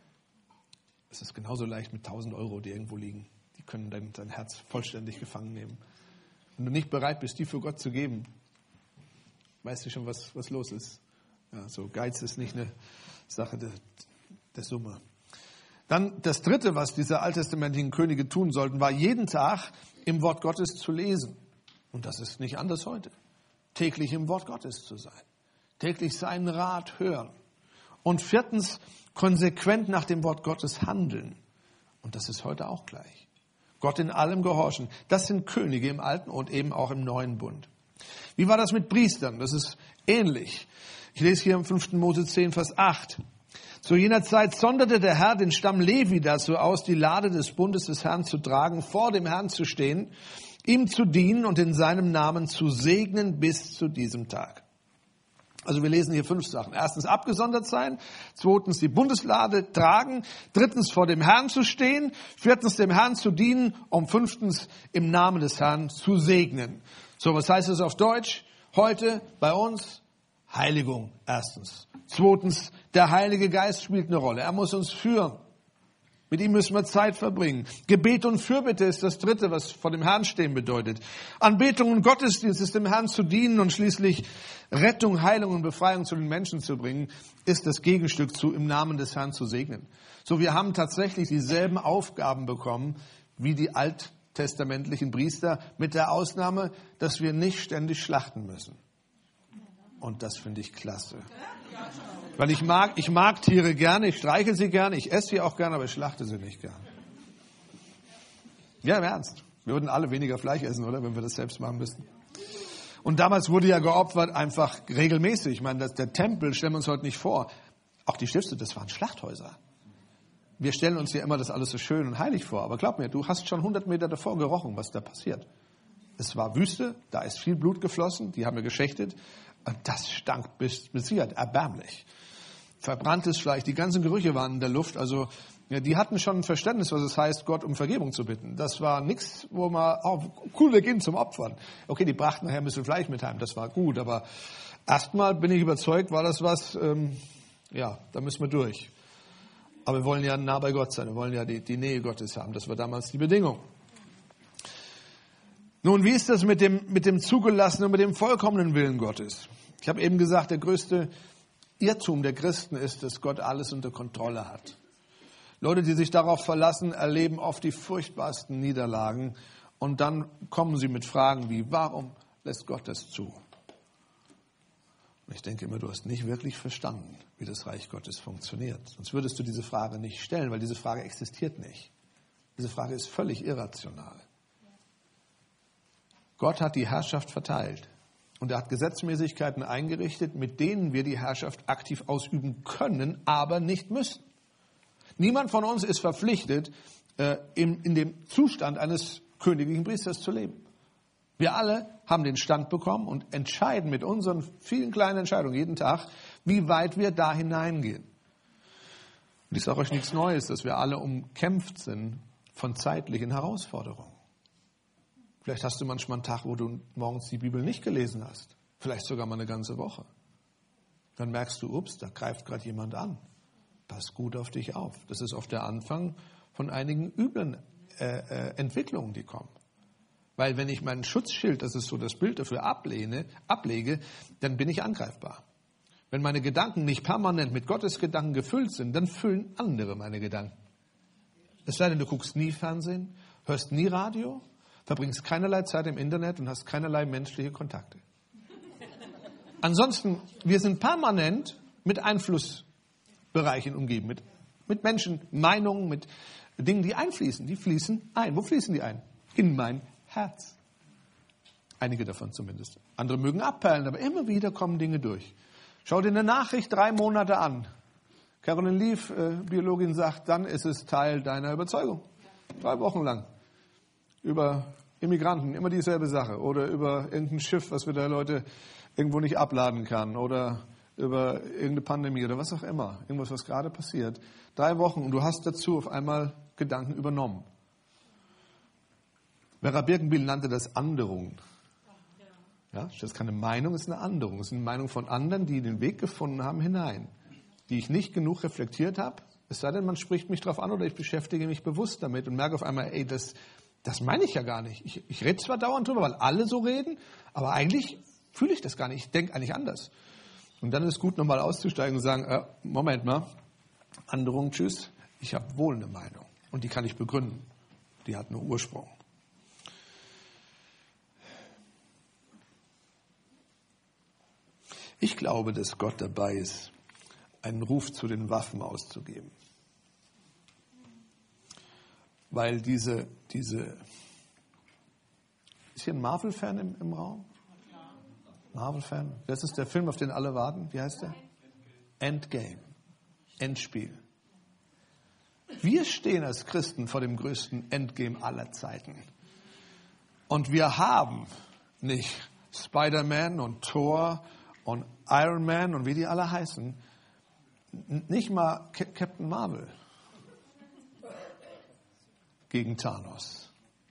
Es ist genauso leicht mit 1.000 Euro, die irgendwo liegen. Die können dein Herz vollständig gefangen nehmen. Wenn du nicht bereit bist, die für Gott zu geben, weißt du schon, was los ist. Ja, so Geiz ist nicht eine Sache der Summe. Dann das Dritte, was diese alttestamentlichen Könige tun sollten, war jeden Tag im Wort Gottes zu lesen. Und das ist nicht anders heute. Täglich im Wort Gottes zu sein. Täglich seinen Rat hören. Und viertens, konsequent nach dem Wort Gottes handeln. Und das ist heute auch gleich. Gott in allem gehorchen. Das sind Könige im Alten und eben auch im Neuen Bund. Wie war das mit Priestern? Das ist ähnlich. Ich lese hier im 5. Mose 10, Vers 8. Zu jener Zeit sonderte der Herr den Stamm Levi dazu aus, die Lade des Bundes des Herrn zu tragen, vor dem Herrn zu stehen, ihm zu dienen und in seinem Namen zu segnen bis zu diesem Tag. Also wir lesen hier 5 Sachen. Erstens abgesondert sein, zweitens die Bundeslade tragen, drittens vor dem Herrn zu stehen, viertens dem Herrn zu dienen und fünftens im Namen des Herrn zu segnen. So, was heißt das auf Deutsch? Heute bei uns Heiligung erstens. Zweitens, der Heilige Geist spielt eine Rolle. Er muss uns führen. Mit ihm müssen wir Zeit verbringen. Gebet und Fürbitte ist das Dritte, was vor dem Herrn stehen bedeutet. Anbetung und Gottesdienst ist dem Herrn zu dienen und schließlich Rettung, Heilung und Befreiung zu den Menschen zu bringen, ist das Gegenstück zu im Namen des Herrn zu segnen. So, wir haben tatsächlich dieselben Aufgaben bekommen wie die alttestamentlichen Priester, mit der Ausnahme, dass wir nicht ständig schlachten müssen. Und das finde ich klasse. Weil ich mag Tiere gerne, ich streiche sie gerne, ich esse sie auch gerne, aber ich schlachte sie nicht gerne. Ja, im Ernst. Wir würden alle weniger Fleisch essen, oder? Wenn wir das selbst machen müssten. Und damals wurde ja geopfert einfach regelmäßig. Ich meine, der Tempel stellen wir uns heute nicht vor. Auch die Stifte, das waren Schlachthäuser. Wir stellen uns ja immer das alles so schön und heilig vor. Aber glaub mir, du hast schon 100 Meter davor gerochen, was da passiert. Es war Wüste, da ist viel Blut geflossen, die haben wir geschächtet. Und das stank bis Sicherheit erbärmlich. Verbranntes Fleisch, die ganzen Gerüche waren in der Luft. Also ja, die hatten schon ein Verständnis, was es heißt, Gott um Vergebung zu bitten. Das war nichts, wo man, cool, wir gehen zum Opfern. Okay, die brachten nachher ein bisschen Fleisch mit heim, das war gut. Aber erstmal bin ich überzeugt, war das was, da müssen wir durch. Aber wir wollen ja nah bei Gott sein, wir wollen ja die Nähe Gottes haben. Das war damals die Bedingung. Nun, wie ist das mit dem zugelassenen und mit dem vollkommenen Willen Gottes? Ich habe eben gesagt, der größte Irrtum der Christen ist, dass Gott alles unter Kontrolle hat. Leute, die sich darauf verlassen, erleben oft die furchtbarsten Niederlagen und dann kommen sie mit Fragen wie, warum lässt Gott das zu? Und ich denke immer, du hast nicht wirklich verstanden, wie das Reich Gottes funktioniert. Sonst würdest du diese Frage nicht stellen, weil diese Frage existiert nicht. Diese Frage ist völlig irrational. Gott hat die Herrschaft verteilt und er hat Gesetzmäßigkeiten eingerichtet, mit denen wir die Herrschaft aktiv ausüben können, aber nicht müssen. Niemand von uns ist verpflichtet, in dem Zustand eines königlichen Priesters zu leben. Wir alle haben den Stand bekommen und entscheiden mit unseren vielen kleinen Entscheidungen jeden Tag, wie weit wir da hineingehen. Und ich sage euch nichts Neues, dass wir alle umkämpft sind von zeitlichen Herausforderungen. Vielleicht hast du manchmal einen Tag, wo du morgens die Bibel nicht gelesen hast. Vielleicht sogar mal eine ganze Woche. Dann merkst du, ups, da greift gerade jemand an. Pass gut auf dich auf. Das ist oft der Anfang von einigen üblen Entwicklungen, die kommen. Weil wenn ich meinen Schutzschild, das ist so das Bild dafür, ablege, dann bin ich angreifbar. Wenn meine Gedanken nicht permanent mit Gottes Gedanken gefüllt sind, dann füllen andere meine Gedanken. Es sei denn, du guckst nie Fernsehen, hörst nie Radio, verbringst keinerlei Zeit im Internet und hast keinerlei menschliche Kontakte. Ansonsten, wir sind permanent mit Einfluss Bereichen umgeben, mit Menschen, Meinungen, mit Dingen, die einfließen. Die fließen ein. Wo fließen die ein? In mein Herz. Einige davon zumindest. Andere mögen abperlen, aber immer wieder kommen Dinge durch. Schau dir eine Nachricht 3 Monate an. Carolyn Leaf, Biologin, sagt, dann ist es Teil deiner Überzeugung. 3 Wochen lang. Über Immigranten, immer dieselbe Sache. Oder über irgendein Schiff, was wir da Leute irgendwo nicht abladen kann. Oder über irgendeine Pandemie oder was auch immer. Irgendwas, was gerade passiert. 3 Wochen und du hast dazu auf einmal Gedanken übernommen. Vera Birkenbiel nannte das Anderung. Ja, das ist keine Meinung, es ist eine Anderung. Es ist eine Meinung von anderen, die den Weg gefunden haben hinein. Die ich nicht genug reflektiert habe. Es sei denn, man spricht mich darauf an oder ich beschäftige mich bewusst damit und merke auf einmal, ey, das meine ich ja gar nicht. Ich rede zwar dauernd drüber, weil alle so reden, aber eigentlich fühle ich das gar nicht. Ich denke eigentlich anders. Und dann ist es gut, nochmal auszusteigen und sagen, Moment mal, Anderung, tschüss. Ich habe wohl eine Meinung und die kann ich begründen. Die hat einen Ursprung. Ich glaube, dass Gott dabei ist, einen Ruf zu den Waffen auszugeben. Weil diese ist hier ein Marvel-Fan im Raum? Marvel-Fan? Das ist der Film, auf den alle warten. Wie heißt der? Endgame. Endspiel. Wir stehen als Christen vor dem größten Endgame aller Zeiten. Und wir haben nicht Spider-Man und Thor und Iron Man und wie die alle heißen, nicht mal Captain Marvel gegen Thanos.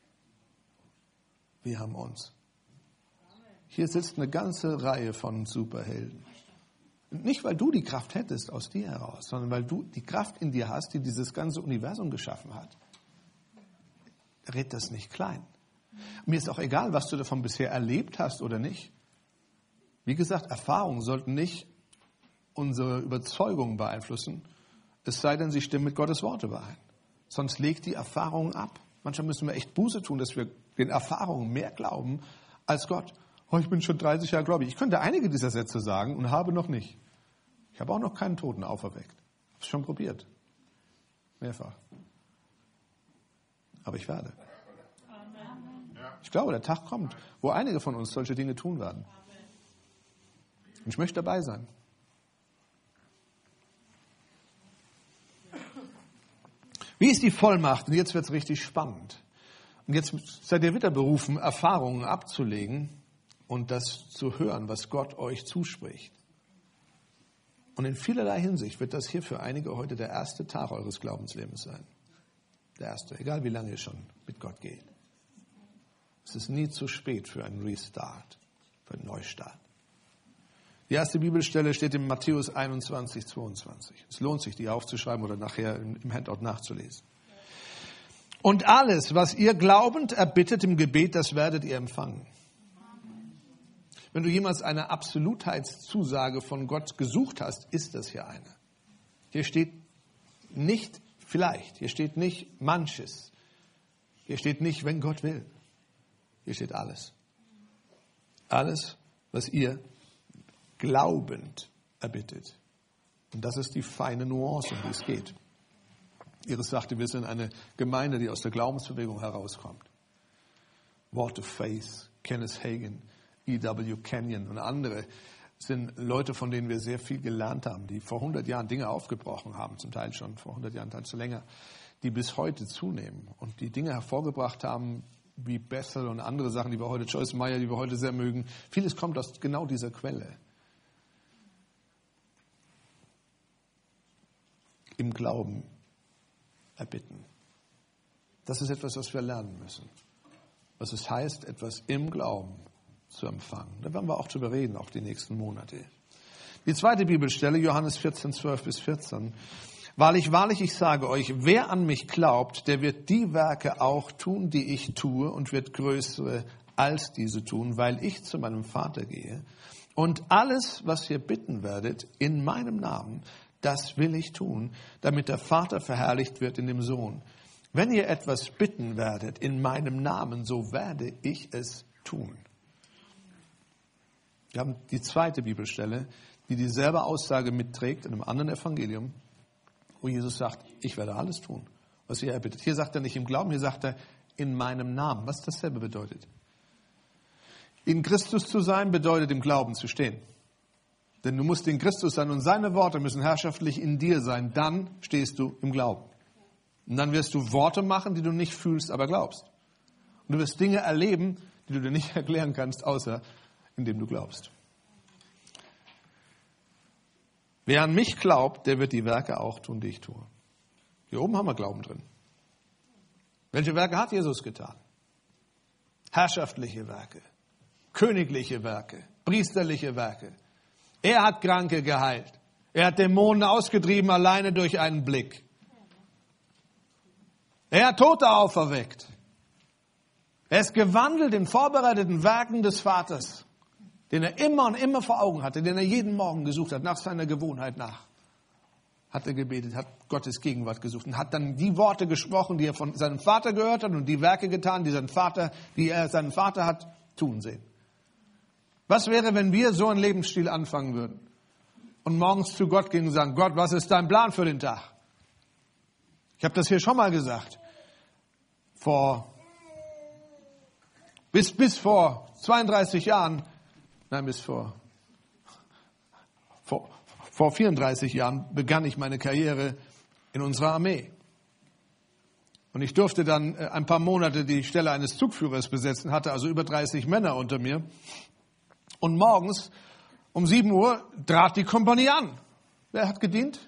Wir haben uns. Hier sitzt eine ganze Reihe von Superhelden. Nicht, weil du die Kraft hättest aus dir heraus, sondern weil du die Kraft in dir hast, die dieses ganze Universum geschaffen hat. Red das nicht klein. Mir ist auch egal, was du davon bisher erlebt hast oder nicht. Wie gesagt, Erfahrungen sollten nicht unsere Überzeugungen beeinflussen, es sei denn, sie stimmen mit Gottes Wort überein. Sonst legt die Erfahrung ab. Manchmal müssen wir echt Buße tun, dass wir den Erfahrungen mehr glauben als Gott. Oh, ich bin schon 30 Jahre gläubig. Ich könnte einige dieser Sätze sagen und habe noch nicht. Ich habe auch noch keinen Toten auferweckt. Ich habe es schon probiert. Mehrfach. Aber ich werde. Ich glaube, der Tag kommt, wo einige von uns solche Dinge tun werden. Und ich möchte dabei sein. Wie ist die Vollmacht? Und jetzt wird es richtig spannend. Und jetzt seid ihr wieder berufen, Erfahrungen abzulegen und das zu hören, was Gott euch zuspricht. Und in vielerlei Hinsicht wird das hier für einige heute der erste Tag eures Glaubenslebens sein. Der erste, egal wie lange ihr schon mit Gott geht. Es ist nie zu spät für einen Restart, für einen Neustart. Die erste Bibelstelle steht in Matthäus 21, 22. Es lohnt sich, die aufzuschreiben oder nachher im Handout nachzulesen. Und alles, was ihr glaubend erbittet im Gebet, das werdet ihr empfangen. Wenn du jemals eine Absolutheitszusage von Gott gesucht hast, ist das hier eine. Hier steht nicht vielleicht, hier steht nicht manches, hier steht nicht, wenn Gott will. Hier steht alles. Alles, was ihr glaubend erbittet. Und das ist die feine Nuance, um die es geht. Iris sagte, wir sind eine Gemeinde, die aus der Glaubensbewegung herauskommt. Word of Faith, Kenneth Hagin, E.W. Kenyon und andere sind Leute, von denen wir sehr viel gelernt haben, die vor 100 Jahren Dinge aufgebrochen haben, zum Teil schon vor 100 Jahren, teils länger, die bis heute zunehmen und die Dinge hervorgebracht haben, wie Bethel und andere Sachen, die wir heute, Joyce Meyer, die wir heute sehr mögen. Vieles kommt aus genau dieser Quelle. Im Glauben erbitten. Das ist etwas, was wir lernen müssen. Was es heißt, etwas im Glauben zu empfangen. Da werden wir auch drüber reden, auch die nächsten Monate. Die zweite Bibelstelle, Johannes 14, 12 bis 14. Wahrlich, wahrlich, ich sage euch, wer an mich glaubt, der wird die Werke auch tun, die ich tue, und wird größere als diese tun, weil ich zu meinem Vater gehe. Und alles, was ihr bitten werdet, in meinem Namen, das will ich tun, damit der Vater verherrlicht wird in dem Sohn. Wenn ihr etwas bitten werdet in meinem Namen, so werde ich es tun. Wir haben die zweite Bibelstelle, die dieselbe Aussage mitträgt in einem anderen Evangelium, wo Jesus sagt, ich werde alles tun, was ihr erbittet. Hier sagt er nicht im Glauben, hier sagt er in meinem Namen, was dasselbe bedeutet. In Christus zu sein, bedeutet im Glauben zu stehen. Denn du musst in Christus sein und seine Worte müssen herrschaftlich in dir sein. Dann stehst du im Glauben. Und dann wirst du Worte machen, die du nicht fühlst, aber glaubst. Und du wirst Dinge erleben, die du dir nicht erklären kannst, außer indem du glaubst. Wer an mich glaubt, der wird die Werke auch tun, die ich tue. Hier oben haben wir Glauben drin. Welche Werke hat Jesus getan? Herrschaftliche Werke, königliche Werke, priesterliche Werke. Er hat Kranke geheilt. Er hat Dämonen ausgetrieben, alleine durch einen Blick. Er hat Tote auferweckt. Er ist gewandelt in vorbereiteten Werken des Vaters, den er immer und immer vor Augen hatte, den er jeden Morgen gesucht hat, nach seiner Gewohnheit nach. Hat er gebetet, hat Gottes Gegenwart gesucht und hat dann die Worte gesprochen, die er von seinem Vater gehört hat und die Werke getan, die er seinen Vater hat tun sehen. Was wäre, wenn wir so einen Lebensstil anfangen würden und morgens zu Gott gingen und sagen, Gott, was ist dein Plan für den Tag? Ich habe das hier schon mal gesagt. Bis vor 32 Jahren, nein, bis vor 34 Jahren begann ich meine Karriere in unserer Armee. Und ich durfte dann ein paar Monate die Stelle eines Zugführers besetzen, hatte also über 30 Männer unter mir. Und morgens um 7 Uhr trat die Kompanie an. Wer hat gedient?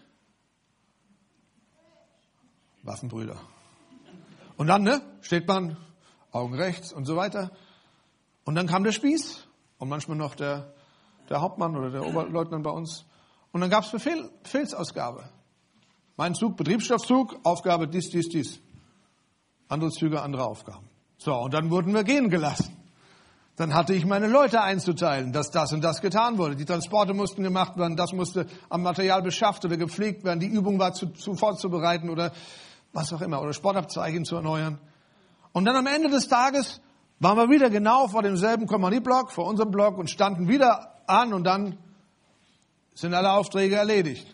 Waffenbrüder. Und dann steht man, Augen rechts und so weiter. Und dann kam der Spieß und manchmal noch der Hauptmann oder der Oberleutnant bei uns. Und dann gab es Befehlsausgabe. Mein Zug, Betriebsstoffzug, Aufgabe dies. Andere Züge, andere Aufgaben. So, und dann wurden wir gehen gelassen. Dann hatte ich meine Leute einzuteilen, dass das und das getan wurde. Die Transporte mussten gemacht werden, das musste am Material beschafft oder gepflegt werden, die Übung war vorzubereiten oder was auch immer, oder Sportabzeichen zu erneuern. Und dann am Ende des Tages waren wir wieder genau vor demselben Kompanieblock, vor unserem Block und standen wieder an und dann sind alle Aufträge erledigt.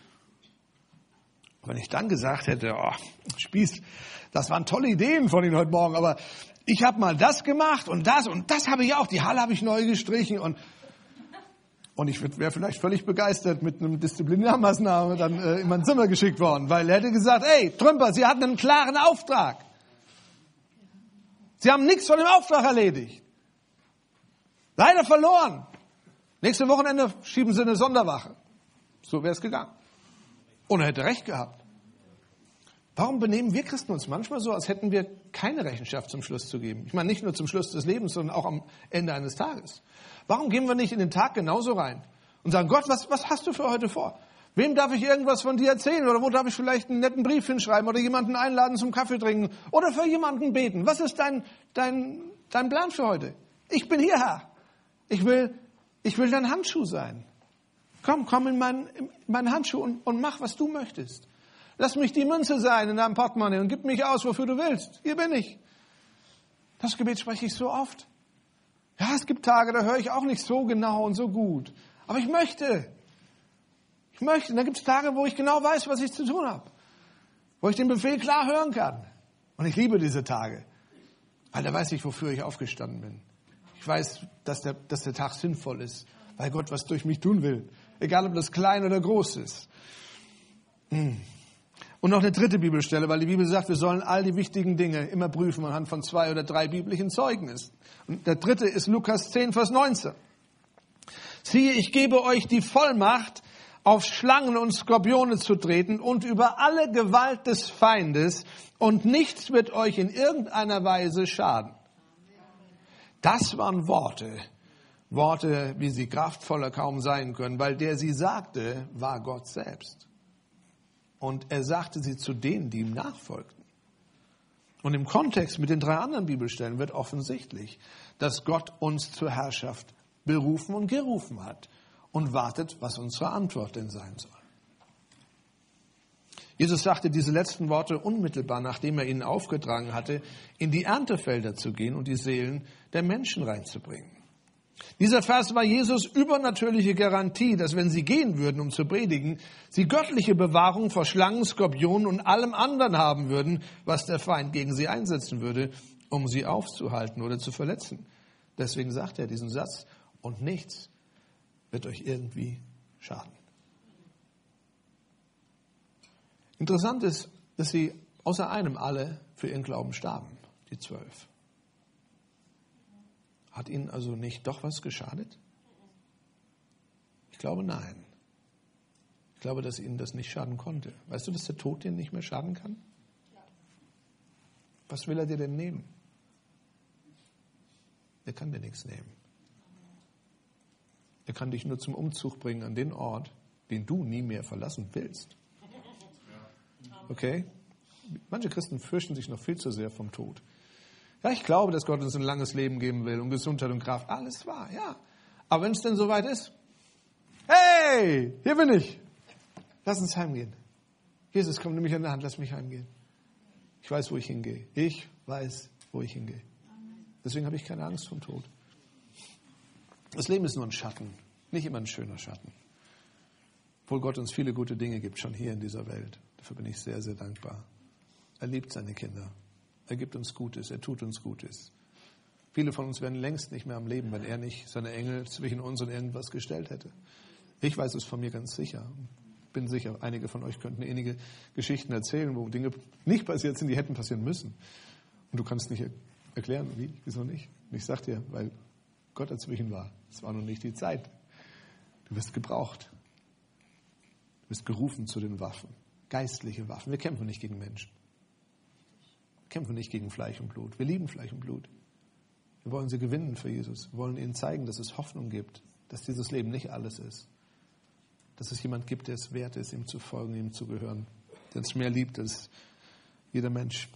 Wenn ich dann gesagt hätte, Spieß, das waren tolle Ideen von Ihnen heute Morgen, aber ich habe mal das gemacht und das habe ich auch, die Halle habe ich neu gestrichen und ich wäre vielleicht völlig begeistert mit einem Disziplinarmaßnahme dann in mein Zimmer geschickt worden, weil er hätte gesagt, ey, Trümper, Sie hatten einen klaren Auftrag. Sie haben nichts von dem Auftrag erledigt. Leider verloren. Nächste Wochenende schieben Sie eine Sonderwache. So wäre es gegangen. Und er hätte recht gehabt. Warum benehmen wir Christen uns manchmal so, als hätten wir keine Rechenschaft zum Schluss zu geben? Ich meine, nicht nur zum Schluss des Lebens, sondern auch am Ende eines Tages. Warum gehen wir nicht in den Tag genauso rein und sagen, Gott, was hast du für heute vor? Wem darf ich irgendwas von dir erzählen? Oder wo darf ich vielleicht einen netten Brief hinschreiben oder jemanden einladen zum Kaffee trinken oder für jemanden beten? Was ist dein Plan für heute? Ich bin hier, Herr. Ich will dein Handschuh sein. Komm in meinen Handschuh und mach, was du möchtest. Lass mich die Münze sein in deinem Portemonnaie und gib mich aus, wofür du willst. Hier bin ich. Das Gebet spreche ich so oft. Ja, es gibt Tage, da höre ich auch nicht so genau und so gut. Aber ich möchte. Und dann gibt es Tage, wo ich genau weiß, was ich zu tun habe. Wo ich den Befehl klar hören kann. Und ich liebe diese Tage. Weil da weiß ich, wofür ich aufgestanden bin. Ich weiß, dass der Tag sinnvoll ist. Weil Gott was durch mich tun will. Egal, ob das klein oder groß ist. Und noch eine dritte Bibelstelle, weil die Bibel sagt, wir sollen all die wichtigen Dinge immer prüfen anhand von 2 oder 3 biblischen Zeugnissen. Und der dritte ist Lukas 10, Vers 19. Siehe, ich gebe euch die Vollmacht, auf Schlangen und Skorpione zu treten und über alle Gewalt des Feindes und nichts wird euch in irgendeiner Weise schaden. Das waren Worte, wie sie kraftvoller kaum sein können, weil der sie sagte, war Gott selbst. Und er sagte sie zu denen, die ihm nachfolgten. Und im Kontext mit den 3 anderen Bibelstellen wird offensichtlich, dass Gott uns zur Herrschaft berufen und gerufen hat und wartet, was unsere Antwort denn sein soll. Jesus sagte diese letzten Worte unmittelbar, nachdem er ihnen aufgetragen hatte, in die Erntefelder zu gehen und die Seelen der Menschen reinzubringen. Dieser Vers war Jesus übernatürliche Garantie, dass wenn sie gehen würden, um zu predigen, sie göttliche Bewahrung vor Schlangen, Skorpionen und allem anderen haben würden, was der Feind gegen sie einsetzen würde, um sie aufzuhalten oder zu verletzen. Deswegen sagt er diesen Satz, und nichts wird euch irgendwie schaden. Interessant ist, dass sie außer einem alle für ihren Glauben starben, die 12. Hat ihnen also nicht doch was geschadet? Ich glaube, nein. Ich glaube, dass ihnen das nicht schaden konnte. Weißt du, dass der Tod dir nicht mehr schaden kann? Was will er dir denn nehmen? Er kann dir nichts nehmen. Er kann dich nur zum Umzug bringen an den Ort, den du nie mehr verlassen willst. Okay? Manche Christen fürchten sich noch viel zu sehr vom Tod. Ja, ich glaube, dass Gott uns ein langes Leben geben will und Gesundheit und Kraft. Alles wahr, ja. Aber wenn es denn soweit ist, hey, hier bin ich. Lass uns heimgehen. Jesus, komm, nimm mich an der Hand, lass mich heimgehen. Ich weiß, wo ich hingehe. Ich weiß, wo ich hingehe. Deswegen habe ich keine Angst vom Tod. Das Leben ist nur ein Schatten, nicht immer ein schöner Schatten. Obwohl Gott uns viele gute Dinge gibt, schon hier in dieser Welt. Dafür bin ich sehr, sehr dankbar. Er liebt seine Kinder. Er gibt uns Gutes, er tut uns Gutes. Viele von uns wären längst nicht mehr am Leben, wenn er nicht seine Engel zwischen uns und irgendwas gestellt hätte. Ich weiß es von mir ganz sicher. Bin sicher, einige von euch könnten ähnliche Geschichten erzählen, wo Dinge nicht passiert sind, die hätten passieren müssen. Und du kannst nicht erklären, wie, wieso nicht. Und ich sage dir, weil Gott dazwischen war. Es war noch nicht die Zeit. Du wirst gebraucht. Du bist gerufen zu den Waffen. Geistliche Waffen. Wir kämpfen nicht gegen Menschen. Wir kämpfen nicht gegen Fleisch und Blut. Wir lieben Fleisch und Blut. Wir wollen sie gewinnen für Jesus. Wir wollen ihnen zeigen, dass es Hoffnung gibt, dass dieses Leben nicht alles ist. Dass es jemand gibt, der es wert ist, ihm zu folgen, ihm zu gehören. Der uns mehr liebt als jeder Mensch.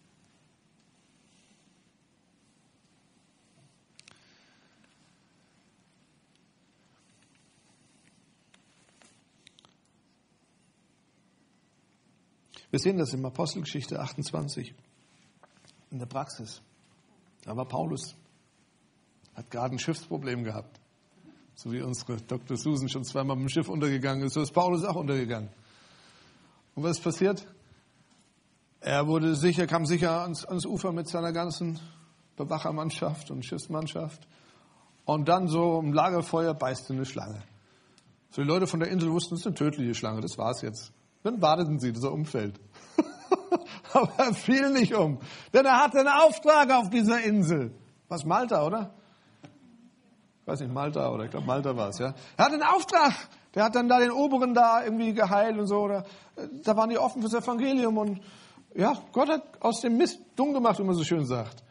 Wir sehen das in Apostelgeschichte 28 in der Praxis. Da war Paulus, hat gerade ein Schiffsproblem gehabt. So wie unsere Dr. Susan schon zweimal mit dem Schiff untergegangen ist, so ist Paulus auch untergegangen. Und was ist passiert? Er kam sicher ans Ufer mit seiner ganzen Bewachermannschaft und Schiffsmannschaft. Und dann so im Lagerfeuer beißte eine Schlange. So die Leute von der Insel wussten, es ist eine tödliche Schlange, das war's jetzt. Dann warteten sie, dass er umfällt. Aber er fiel nicht um. Denn er hatte einen Auftrag auf dieser Insel. Was, Malta, oder? Ich weiß nicht, Malta, oder ich glaube, Malta war es, ja. Er hatte einen Auftrag. Der hat dann da den Oberen da irgendwie geheilt und so. Oder da waren die offen fürs Evangelium. Und ja, Gott hat aus dem Mist dumm gemacht, wie man so schön sagt.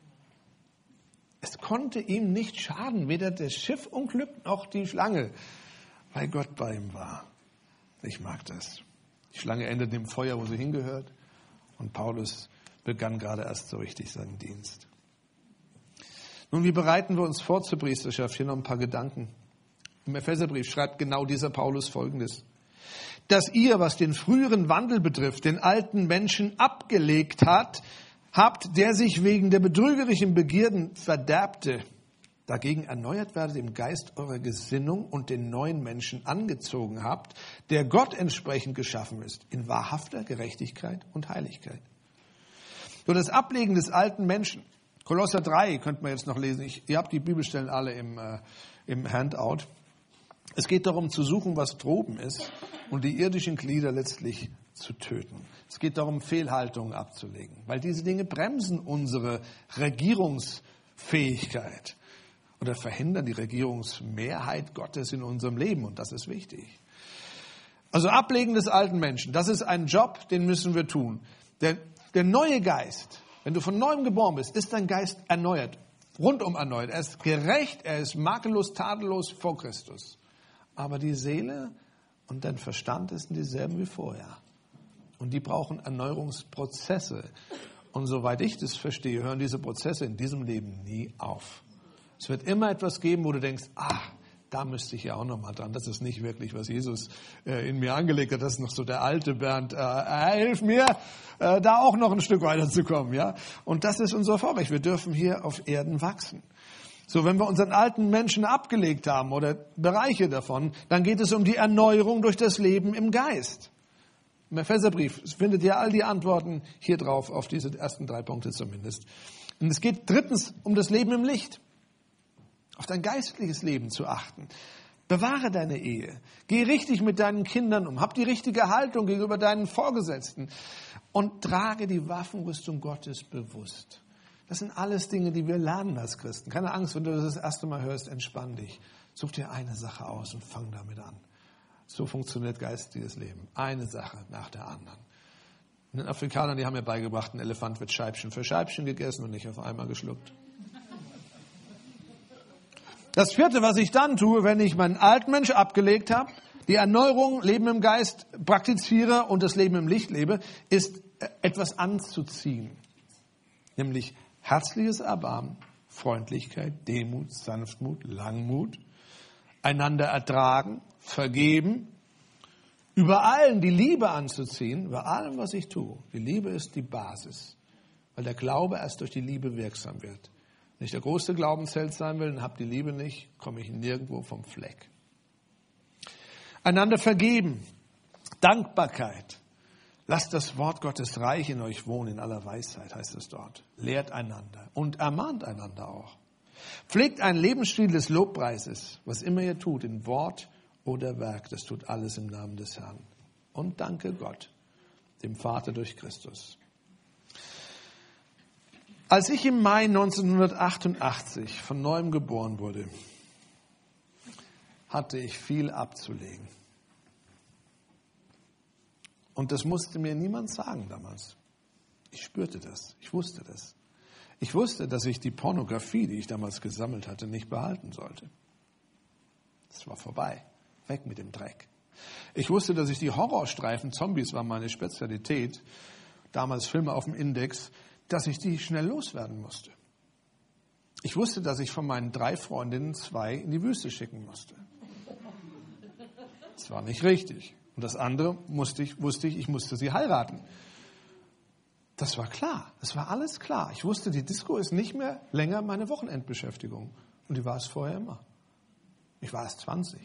Es konnte ihm nicht schaden, weder das Schiffunglück noch die Schlange, weil Gott bei ihm war. Ich mag das. Die Schlange endete im Feuer, wo sie hingehört. Und Paulus begann gerade erst so richtig seinen Dienst. Nun, wie bereiten wir uns vor zur Priesterschaft? Hier noch ein paar Gedanken. Im Epheserbrief schreibt genau dieser Paulus Folgendes. Dass ihr, was den früheren Wandel betrifft, den alten Menschen abgelegt habt, der sich wegen der betrügerischen Begierden verderbte, dagegen erneuert werdet im Geist eurer Gesinnung und den neuen Menschen angezogen habt, der Gott entsprechend geschaffen ist, in wahrhafter Gerechtigkeit und Heiligkeit. So das Ablegen des alten Menschen. Kolosser 3 könnte man jetzt noch lesen. Ihr habt die Bibelstellen alle im Handout. Es geht darum zu suchen, was droben ist und die irdischen Glieder letztlich zu töten. Es geht darum, Fehlhaltungen abzulegen, weil diese Dinge bremsen unsere Regierungsfähigkeit oder verhindern die Regierungsmehrheit Gottes in unserem Leben. Und das ist wichtig. Also Ablegen des alten Menschen, das ist ein Job, den müssen wir tun. Der neue Geist, wenn du von neuem geboren bist, ist dein Geist erneuert, rundum erneuert. Er ist gerecht, er ist makellos, tadellos vor Christus. Aber die Seele und dein Verstand sind dieselben wie vorher. Und die brauchen Erneuerungsprozesse. Und soweit ich das verstehe, hören diese Prozesse in diesem Leben nie auf. Es wird immer etwas geben, wo du denkst, da müsste ich ja auch noch mal dran. Das ist nicht wirklich, was Jesus in mir angelegt hat. Das ist noch so der alte Bernd. Hilf mir, da auch noch ein Stück weiterzukommen. Ja? Und das ist unser Vorrecht. Wir dürfen hier auf Erden wachsen. So, wenn wir unseren alten Menschen abgelegt haben oder Bereiche davon, dann geht es um die Erneuerung durch das Leben im Geist. Im Epheserbrief findet ihr all die Antworten hier drauf, auf diese ersten 3 Punkte zumindest. Und es geht drittens um das Leben im Licht. Auf dein geistliches Leben zu achten. Bewahre deine Ehe. Geh richtig mit deinen Kindern um. Hab die richtige Haltung gegenüber deinen Vorgesetzten. Und trage die Waffenrüstung Gottes bewusst. Das sind alles Dinge, die wir lernen als Christen. Keine Angst, wenn du das erste Mal hörst, entspann dich. Such dir eine Sache aus und fang damit an. So funktioniert geistiges Leben. Eine Sache nach der anderen. Und den Afrikanern, die haben mir beigebracht, ein Elefant wird Scheibchen für Scheibchen gegessen und nicht auf einmal geschluckt. Das vierte, was ich dann tue, wenn ich meinen alten Mensch abgelegt habe, die Erneuerung, Leben im Geist praktiziere und das Leben im Licht lebe, ist etwas anzuziehen. Nämlich herzliches Erbarmen, Freundlichkeit, Demut, Sanftmut, Langmut, einander ertragen, vergeben, über allen die Liebe anzuziehen, über allem, was ich tue. Die Liebe ist die Basis, weil der Glaube erst durch die Liebe wirksam wird. Wenn ich der größte Glaubensheld sein will und habe die Liebe nicht, komme ich nirgendwo vom Fleck. Einander vergeben, Dankbarkeit. Lasst das Wort Gottes reich in euch wohnen, in aller Weisheit, heißt es dort. Lehrt einander und ermahnt einander auch. Pflegt einen Lebensstil des Lobpreises, was immer ihr tut, in Wort oder Werk, das tut alles im Namen des Herrn. Und danke Gott, dem Vater durch Christus. Als ich im Mai 1988 von neuem geboren wurde, hatte ich viel abzulegen. Und das musste mir niemand sagen damals. Ich spürte das, ich wusste das. Ich wusste, dass ich die Pornografie, die ich damals gesammelt hatte, nicht behalten sollte. Es war vorbei, weg mit dem Dreck. Ich wusste, dass ich die Horrorstreifen, Zombies war meine Spezialität, damals Filme auf dem Index, dass ich die schnell loswerden musste. Ich wusste, dass ich von meinen 3 Freundinnen 2 in die Wüste schicken musste. Das war nicht richtig. Und das andere wusste ich musste sie heiraten. Das war klar. Es war alles klar. Ich wusste, die Disco ist nicht mehr länger meine Wochenendbeschäftigung. Und die war es vorher immer. Ich war erst 20.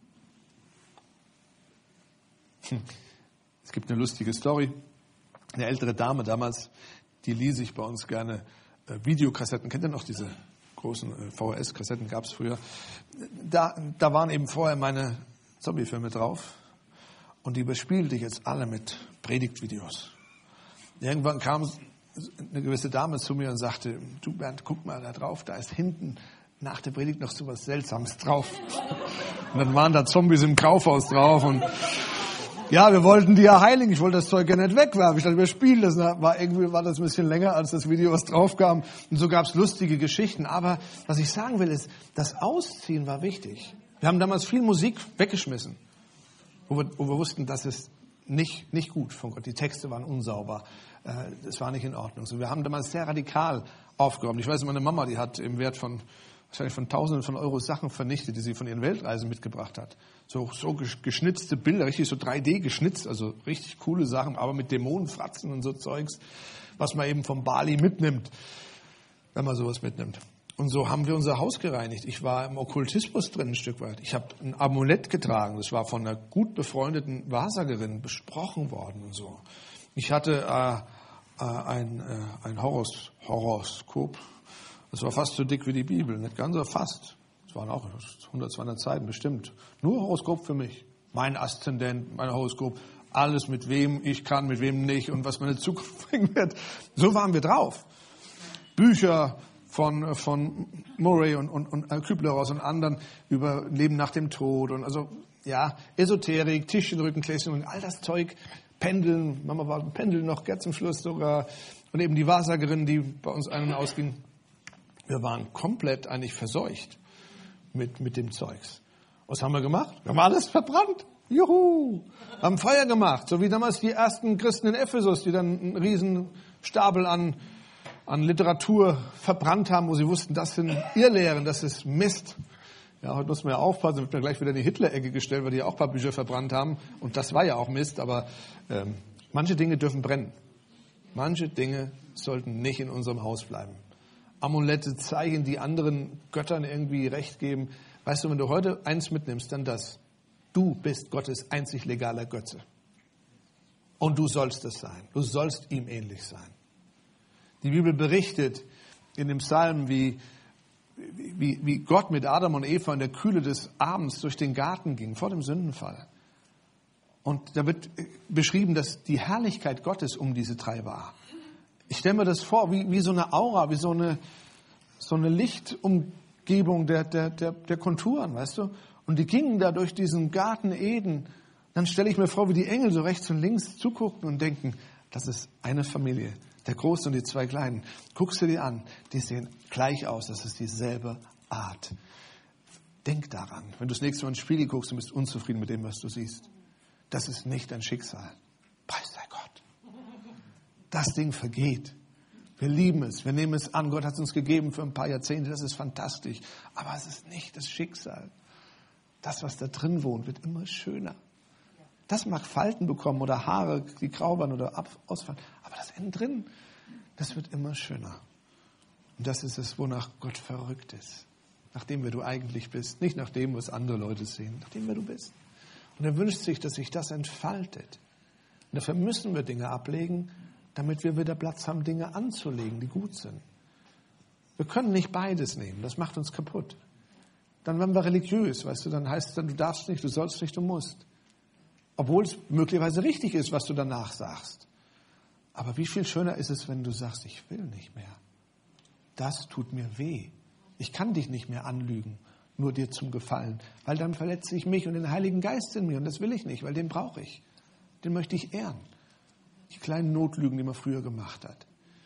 Es gibt eine lustige Story. Eine ältere Dame damals, die ließ sich bei uns gerne Videokassetten. Kennt ihr noch diese großen VHS-Kassetten? Gab es früher. Da waren eben vorher meine Zombie-Filme drauf. Und die überspielte ich jetzt alle mit Predigtvideos. Irgendwann kam eine gewisse Dame zu mir und sagte, du Bernd, guck mal da drauf, da ist hinten nach der Predigt noch so was Seltsames drauf. Und dann waren da Zombies im Kaufhaus drauf und ja, wir wollten die ja heiligen. Ich wollte das Zeug ja nicht wegwerfen. Ich dachte, wir spielen das. Irgendwie war das ein bisschen länger als das Video, was draufkam. Und so gab es lustige Geschichten. Aber was ich sagen will, ist, das Ausziehen war wichtig. Wir haben damals viel Musik weggeschmissen, wo wir wussten, das ist nicht gut von Gott. Die Texte waren unsauber. Das war nicht in Ordnung. So, wir haben damals sehr radikal aufgeräumt. Ich weiß, meine Mama, die hat im Wert von wahrscheinlich von Tausenden von Euro Sachen vernichtet, die sie von ihren Weltreisen mitgebracht hat. So geschnitzte Bilder, richtig so 3D geschnitzt, also richtig coole Sachen, aber mit Dämonenfratzen und so Zeugs, was man eben vom Bali mitnimmt, wenn man sowas mitnimmt. Und so haben wir unser Haus gereinigt. Ich war im Okkultismus drin ein Stück weit. Ich habe ein Amulett getragen, das war von einer gut befreundeten Wahrsagerin besprochen worden und so. Ich hatte ein Horoskop. Das war fast so dick wie die Bibel, nicht ganz, aber fast. Es waren auch 100, 200 Seiten bestimmt. Nur Horoskop für mich. Mein Aszendent, mein Horoskop, alles mit wem ich kann, mit wem nicht und was meine Zukunft bringen wird. So waren wir drauf. Bücher von Murray und Kübler-Ross und anderen über Leben nach dem Tod und also ja Esoterik, Tischchenrückenkläschen und all das Zeug. Pendeln, Mama war Pendeln noch, Gerd zum Schluss sogar und eben die Wahrsagerin, die bei uns ein- und ausging. Wir waren komplett eigentlich verseucht mit dem Zeugs. Was haben wir gemacht? Wir haben alles verbrannt. Juhu! Haben Feuer gemacht, so wie damals die ersten Christen in Ephesus, die dann einen riesen Stapel an Literatur verbrannt haben, wo sie wussten, das sind Irrlehren, das ist Mist. Ja, heute muss man ja aufpassen, wird mir gleich wieder in die Hitler-Ecke gestellt, weil die ja auch ein paar Bücher verbrannt haben. Und das war ja auch Mist, aber manche Dinge dürfen brennen. Manche Dinge sollten nicht in unserem Haus bleiben. Amulette, Zeichen, die anderen Göttern irgendwie Recht geben. Weißt du, wenn du heute eins mitnimmst, dann das. Du bist Gottes einzig legaler Götze. Und du sollst es sein. Du sollst ihm ähnlich sein. Die Bibel berichtet in dem Psalm, wie Gott mit Adam und Eva in der Kühle des Abends durch den Garten ging, vor dem Sündenfall. Und da wird beschrieben, dass die Herrlichkeit Gottes um diese drei war. Ich stelle mir das vor, wie so eine Aura, wie so eine Lichtumgebung der Konturen, weißt du? Und die gingen da durch diesen Garten Eden. Dann stelle ich mir vor, wie die Engel so rechts und links zugucken und denken, das ist eine Familie, der Große und die zwei Kleinen. Guckst du die an, die sehen gleich aus, das ist dieselbe Art. Denk daran, wenn du das nächste Mal ins Spiegel guckst und bist unzufrieden mit dem, was du siehst. Das ist nicht dein Schicksal. Preis sei Gott. Das Ding vergeht. Wir lieben es, wir nehmen es an. Gott hat es uns gegeben für ein paar Jahrzehnte, das ist fantastisch. Aber es ist nicht das Schicksal. Das, was da drin wohnt, wird immer schöner. Das mag Falten bekommen oder Haare, die grau werden oder ausfallen. Aber das innen drin, das wird immer schöner. Und das ist es, wonach Gott verrückt ist. Nach dem, wer du eigentlich bist. Nicht nach dem, was andere Leute sehen. Nach dem, wer du bist. Und er wünscht sich, dass sich das entfaltet. Und dafür müssen wir Dinge ablegen, damit wir wieder Platz haben, Dinge anzulegen, die gut sind. Wir können nicht beides nehmen. Das macht uns kaputt. Dann werden wir religiös, weißt du, dann heißt es dann, du darfst nicht, du sollst nicht, du musst. Obwohl es möglicherweise richtig ist, was du danach sagst. Aber wie viel schöner ist es, wenn du sagst, ich will nicht mehr. Das tut mir weh. Ich kann dich nicht mehr anlügen, nur dir zum Gefallen. Weil dann verletze ich mich und den Heiligen Geist in mir. Und das will ich nicht, weil den brauche ich. Den möchte ich ehren. Die kleinen Notlügen, die man früher gemacht hat.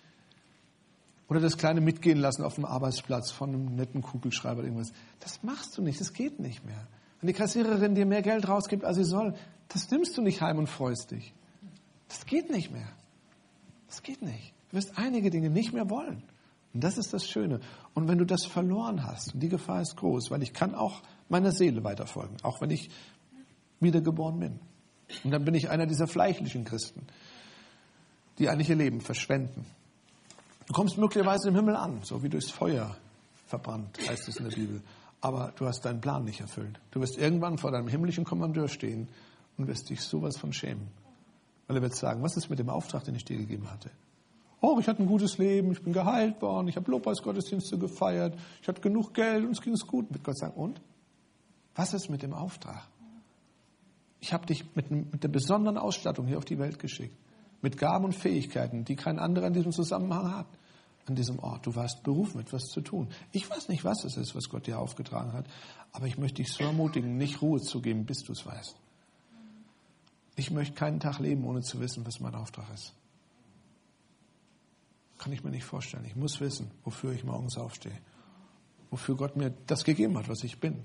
Oder das kleine Mitgehen lassen auf dem Arbeitsplatz von einem netten Kugelschreiber oder irgendwas. Das machst du nicht, das geht nicht mehr. Wenn die Kassiererin dir mehr Geld rausgibt, als sie soll, das nimmst du nicht heim und freust dich. Das geht nicht mehr. Das geht nicht. Du wirst einige Dinge nicht mehr wollen. Und das ist das Schöne. Und wenn du das verloren hast, und die Gefahr ist groß, weil ich kann auch meiner Seele weiterfolgen, auch wenn ich wiedergeboren bin. Und dann bin ich einer dieser fleischlichen Christen, die eigentlich ihr Leben verschwenden. Du kommst möglicherweise im Himmel an, so wie durchs Feuer verbrannt, heißt es in der Bibel. Aber du hast deinen Plan nicht erfüllt. Du wirst irgendwann vor deinem himmlischen Kommandeur stehen und wirst dich sowas von schämen. Weil er wird sagen, was ist mit dem Auftrag, den ich dir gegeben hatte? Oh, ich hatte ein gutes Leben, ich bin geheilt worden, ich habe Lobpreisgottesdienste gefeiert, ich hatte genug Geld und es ging gut. Wird Gott sagen, und? Was ist mit dem Auftrag? Ich habe dich mit der besonderen Ausstattung hier auf die Welt geschickt. Mit Gaben und Fähigkeiten, die kein anderer in diesem Zusammenhang hat. An diesem Ort. Du warst berufen, etwas zu tun. Ich weiß nicht, was es ist, was Gott dir aufgetragen hat. Aber ich möchte dich so ermutigen, nicht Ruhe zu geben, bis du es weißt. Ich möchte keinen Tag leben, ohne zu wissen, was mein Auftrag ist. Kann ich mir nicht vorstellen. Ich muss wissen, wofür ich morgens aufstehe. Wofür Gott mir das gegeben hat, was ich bin.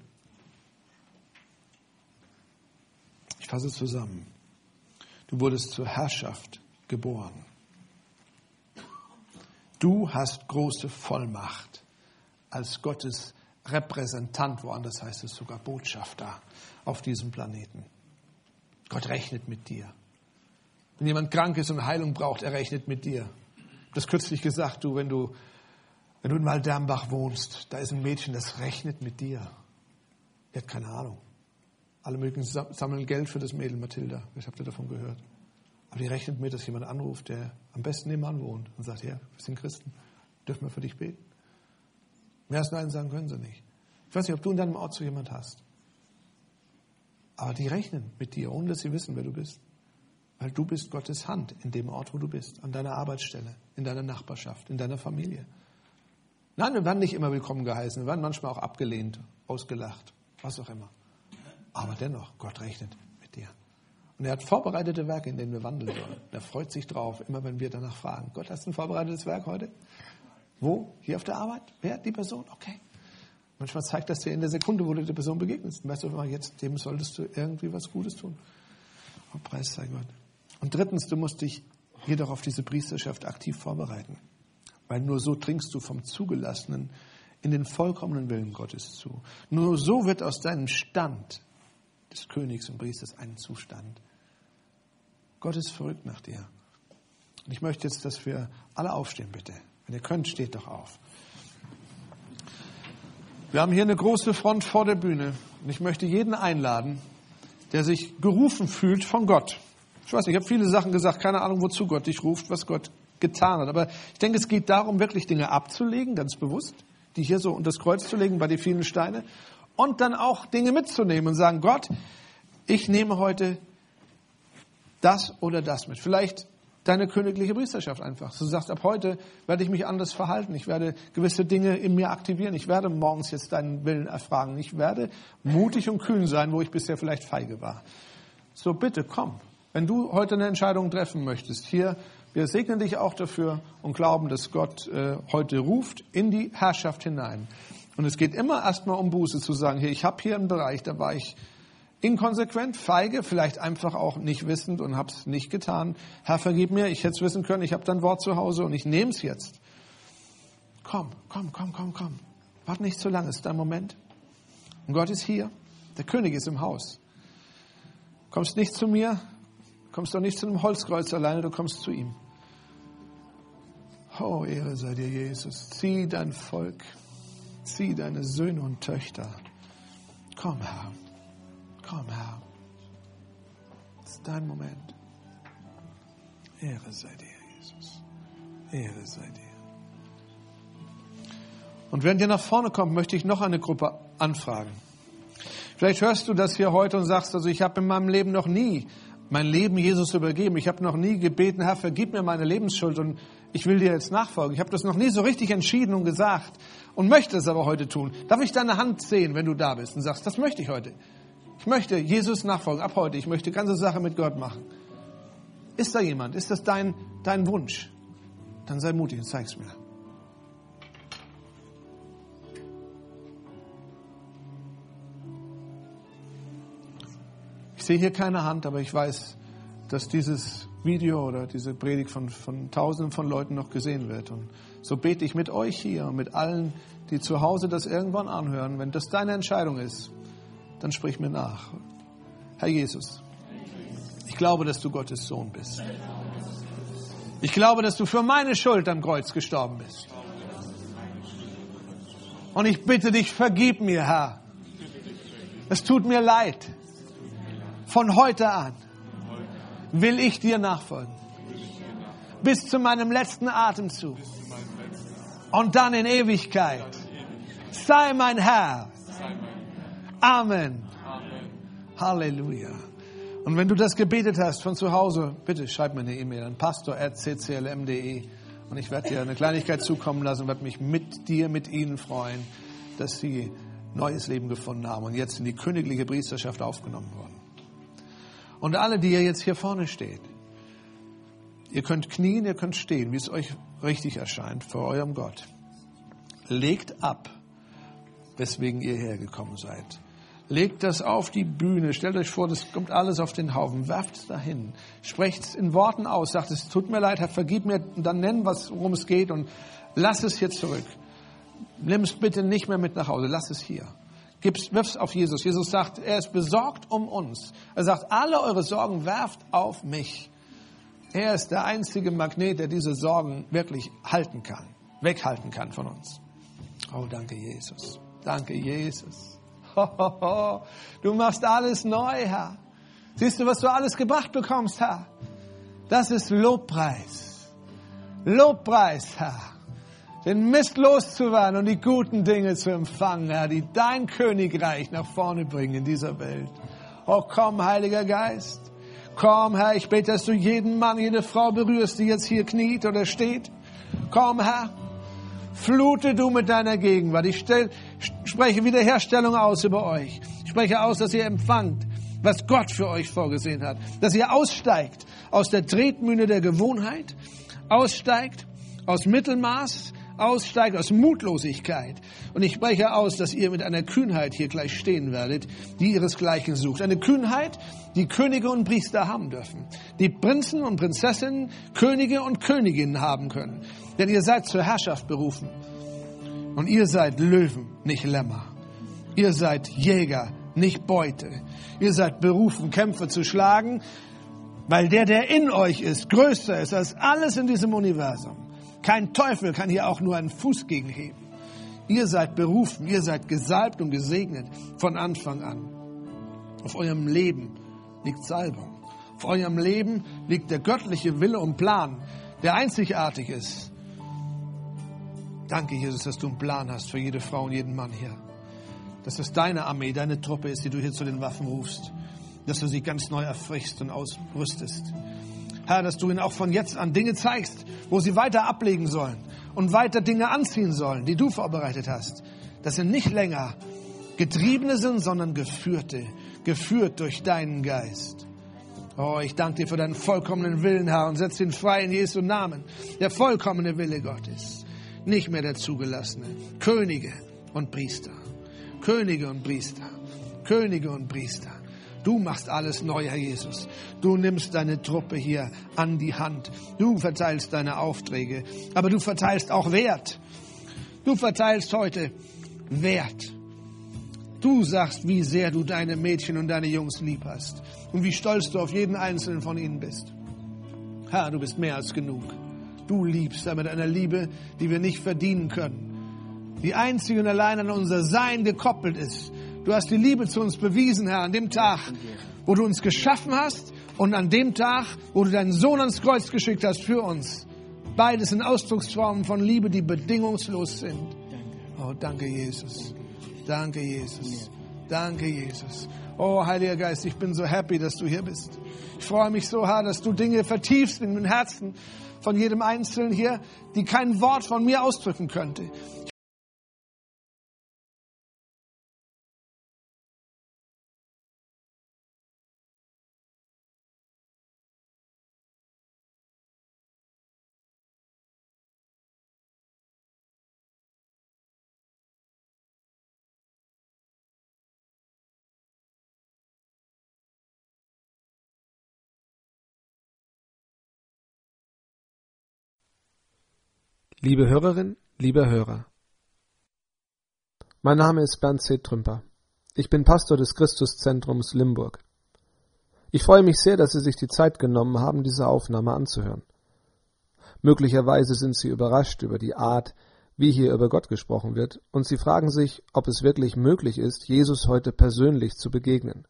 Ich fasse zusammen. Du wurdest zur Herrschaft geboren. Du hast große Vollmacht als Gottes Repräsentant, woanders heißt es sogar Botschafter auf diesem Planeten. Gott rechnet mit dir. Wenn jemand krank ist und Heilung braucht, er rechnet mit dir. Ich habe das kürzlich gesagt, wenn du in Waldernbach wohnst, da ist ein Mädchen, das rechnet mit dir. Die hat keine Ahnung. Alle mögen sammeln Geld für das Mädel Mathilda. Ich habe davon gehört. Aber die rechnet mit, dass jemand anruft, der am besten nebenan wohnt und sagt, ja, wir sind Christen, dürfen wir für dich beten? Mehr als Nein sagen können sie nicht. Ich weiß nicht, ob du in deinem Ort so jemand hast. Aber die rechnen mit dir, ohne dass sie wissen, wer du bist. Weil du bist Gottes Hand in dem Ort, wo du bist, an deiner Arbeitsstelle, in deiner Nachbarschaft, in deiner Familie. Nein, wir werden nicht immer willkommen geheißen, wir werden manchmal auch abgelehnt, ausgelacht, was auch immer. Aber dennoch, Gott rechnet mit dir. Und er hat vorbereitete Werke, in denen wir wandeln sollen. Er freut sich drauf, immer wenn wir danach fragen. Gott, hast du ein vorbereitetes Werk heute? Wo? Hier auf der Arbeit? Wer? Die Person? Okay. Manchmal zeigt das dir in der Sekunde, wo du der Person begegnest. Und weißt du immer, jetzt dem solltest du irgendwie was Gutes tun. Oh, Preis sei Gott. Und drittens, du musst dich jedoch auf diese Priesterschaft aktiv vorbereiten. Weil nur so dringst du vom Zugelassenen in den vollkommenen Willen Gottes zu. Nur so wird aus deinem Stand des Königs und Priesters ein Zustand. Gott ist verrückt nach dir. Und ich möchte jetzt, dass wir alle aufstehen, bitte. Wenn ihr könnt, steht doch auf. Wir haben hier eine große Front vor der Bühne. Und ich möchte jeden einladen, der sich gerufen fühlt von Gott. Ich weiß nicht, ich habe viele Sachen gesagt, keine Ahnung, wozu Gott dich ruft, was Gott getan hat. Aber ich denke, es geht darum, wirklich Dinge abzulegen, ganz bewusst, die hier so unter das Kreuz zu legen, bei den vielen Steine. Und dann auch Dinge mitzunehmen und sagen, Gott, ich nehme heute das oder das mit. Vielleicht deine königliche Priesterschaft einfach. Du sagst, ab heute werde ich mich anders verhalten. Ich werde gewisse Dinge in mir aktivieren. Ich werde morgens jetzt deinen Willen erfragen. Ich werde mutig und kühn sein, wo ich bisher vielleicht feige war. So bitte, komm. Wenn du heute eine Entscheidung treffen möchtest, hier, wir segnen dich auch dafür und glauben, dass Gott heute ruft in die Herrschaft hinein. Und es geht immer erstmal um Buße zu sagen, hey, ich habe hier einen Bereich, da war ich inkonsequent, feige, vielleicht einfach auch nicht wissend und habe es nicht getan. Herr, vergib mir, ich hätte es wissen können, ich habe dein Wort zu Hause und ich nehme es jetzt. Komm. Warte nicht zu lange, es ist dein Moment. Und Gott ist hier, der König ist im Haus. Du kommst nicht zu mir, kommst doch nicht zu einem Holzkreuz alleine, du kommst zu ihm. Oh, Ehre sei dir, Jesus. Zieh dein Volk, zieh deine Söhne und Töchter. Komm, Herr. Komm, Herr. Das ist dein Moment. Ehre sei dir, Jesus. Ehre sei dir. Und während ihr nach vorne kommt, möchte ich noch eine Gruppe anfragen. Vielleicht hörst du das hier heute und sagst, also ich habe in meinem Leben noch nie mein Leben Jesus übergeben. Ich habe noch nie gebeten, Herr, vergib mir meine Lebensschuld und ich will dir jetzt nachfolgen. Ich habe das noch nie so richtig entschieden und gesagt und möchte es aber heute tun. Darf ich deine Hand sehen, wenn du da bist und sagst, das möchte ich heute. Ich möchte Jesus nachfolgen, ab heute. Ich möchte die ganze Sache mit Gott machen. Ist da jemand? Ist das dein Wunsch? Dann sei mutig und zeig's mir. Ich sehe hier keine Hand, aber ich weiß, dass dieses Video oder diese Predigt von Tausenden von Leuten noch gesehen wird. Und so bete ich mit euch hier und mit allen, die zu Hause das irgendwann anhören. Wenn das deine Entscheidung ist, dann sprich mir nach. Herr Jesus, ich glaube, dass du Gottes Sohn bist. Ich glaube, dass du für meine Schuld am Kreuz gestorben bist. Und ich bitte dich, vergib mir, Herr. Es tut mir leid. Von heute an will ich dir nachfolgen. Bis zu meinem letzten Atemzug. Und dann in Ewigkeit. Sei mein Herr. Amen. Halleluja. Und wenn du das gebetet hast von zu Hause, bitte schreib mir eine E-Mail an pastor@cclm.de und ich werde dir eine Kleinigkeit zukommen lassen und werde mich mit ihnen freuen, dass sie neues Leben gefunden haben und jetzt in die königliche Priesterschaft aufgenommen wurden. Und alle, die ihr jetzt hier vorne steht, ihr könnt knien, ihr könnt stehen, wie es euch richtig erscheint, vor eurem Gott. Legt ab, weswegen ihr hergekommen seid. Legt das auf die Bühne, stellt euch vor, das kommt alles auf den Haufen, werft es dahin, sprecht es in Worten aus, sagt es tut mir leid, Herr, vergib mir, und dann nennen, worum es geht und lass es hier zurück. Nimm es bitte nicht mehr mit nach Hause, lass es hier. Wirf es auf Jesus. Jesus sagt, er ist besorgt um uns. Er sagt, alle eure Sorgen werft auf mich. Er ist der einzige Magnet, der diese Sorgen wirklich halten kann, weghalten kann von uns. Oh, danke Jesus. Danke Jesus. Du machst alles neu, Herr. Siehst du, was du alles gebracht bekommst, Herr? Das ist Lobpreis. Lobpreis, Herr. Den Mist loszuwerden und die guten Dinge zu empfangen, Herr, die dein Königreich nach vorne bringen in dieser Welt. Oh, komm, Heiliger Geist. Komm, Herr, ich bete, dass du jeden Mann, jede Frau berührst, die jetzt hier kniet oder steht. Komm, Herr. Flute du mit deiner Gegenwart. Ich spreche Wiederherstellung aus über euch. Ich spreche aus, dass ihr empfangt, was Gott für euch vorgesehen hat. Dass ihr aussteigt aus der Tretmühle der Gewohnheit, aussteigt aus Mittelmaß, aussteigt aus Mutlosigkeit. Und ich spreche aus, dass ihr mit einer Kühnheit hier gleich stehen werdet, die ihresgleichen sucht. Eine Kühnheit, die Könige und Priester haben dürfen. Die Prinzen und Prinzessinnen, Könige und Königinnen haben können. Denn ihr seid zur Herrschaft berufen. Und ihr seid Löwen, nicht Lämmer. Ihr seid Jäger, nicht Beute. Ihr seid berufen, Kämpfe zu schlagen, weil der in euch ist, größer ist als alles in diesem Universum. Kein Teufel kann hier auch nur einen Fuß gegen heben. Ihr seid berufen, ihr seid gesalbt und gesegnet von Anfang an. Auf eurem Leben liegt Salbung. Auf eurem Leben liegt der göttliche Wille und Plan, der einzigartig ist. Danke, Jesus, dass du einen Plan hast für jede Frau und jeden Mann hier. Dass es deine Armee, deine Truppe ist, die du hier zu den Waffen rufst. Dass du sie ganz neu erfrischst und ausrüstest. Herr, dass du ihnen auch von jetzt an Dinge zeigst, wo sie weiter ablegen sollen und weiter Dinge anziehen sollen, die du vorbereitet hast. Dass sie nicht länger Getriebene sind, sondern Geführte, geführt durch deinen Geist. Oh, ich danke dir für deinen vollkommenen Willen, Herr, und setze ihn frei in Jesu Namen. Der vollkommene Wille Gottes, nicht mehr der zugelassene. Könige und Priester, Könige und Priester, Könige und Priester. Du machst alles neu, Herr Jesus. Du nimmst deine Truppe hier an die Hand. Du verteilst deine Aufträge, aber du verteilst auch Wert. Du verteilst heute Wert. Du sagst, wie sehr du deine Mädchen und deine Jungs lieb hast und wie stolz du auf jeden einzelnen von ihnen bist. Herr, du bist mehr als genug. Du liebst damit einer Liebe, die wir nicht verdienen können, die einzig und allein an unser Sein gekoppelt ist. Du hast die Liebe zu uns bewiesen, Herr, an dem Tag, wo du uns geschaffen hast und an dem Tag, wo du deinen Sohn ans Kreuz geschickt hast für uns. Beides sind Ausdrucksformen von Liebe, die bedingungslos sind. Oh, danke, Jesus. Danke, Jesus. Danke, Jesus. Oh, Heiliger Geist, ich bin so happy, dass du hier bist. Ich freue mich so hart, dass du Dinge vertiefst in den Herzen von jedem Einzelnen hier, die kein Wort von mir ausdrücken könnte. Liebe Hörerin, lieber Hörer, mein Name ist Bernd C. Trümper. Ich bin Pastor des Christuszentrums Limburg. Ich freue mich sehr, dass Sie sich die Zeit genommen haben, diese Aufnahme anzuhören. Möglicherweise sind Sie überrascht über die Art, wie hier über Gott gesprochen wird, und Sie fragen sich, ob es wirklich möglich ist, Jesus heute persönlich zu begegnen.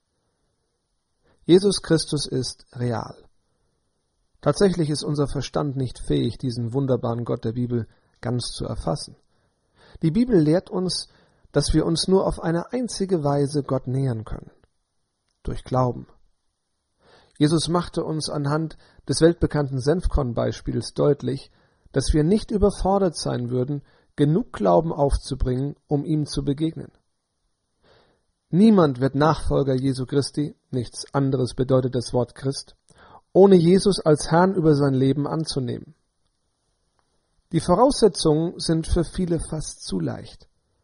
Jesus Christus ist real. Tatsächlich ist unser Verstand nicht fähig, diesen wunderbaren Gott der Bibel ganz zu erfassen. Die Bibel lehrt uns, dass wir uns nur auf eine einzige Weise Gott nähern können: durch Glauben. Jesus machte uns anhand des weltbekannten Senfkorn-Beispiels deutlich, dass wir nicht überfordert sein würden, genug Glauben aufzubringen, um ihm zu begegnen. Niemand wird Nachfolger Jesu Christi, nichts anderes bedeutet das Wort Christ, ohne Jesus als Herrn über sein Leben anzunehmen. Die Voraussetzungen sind für viele fast zu leicht.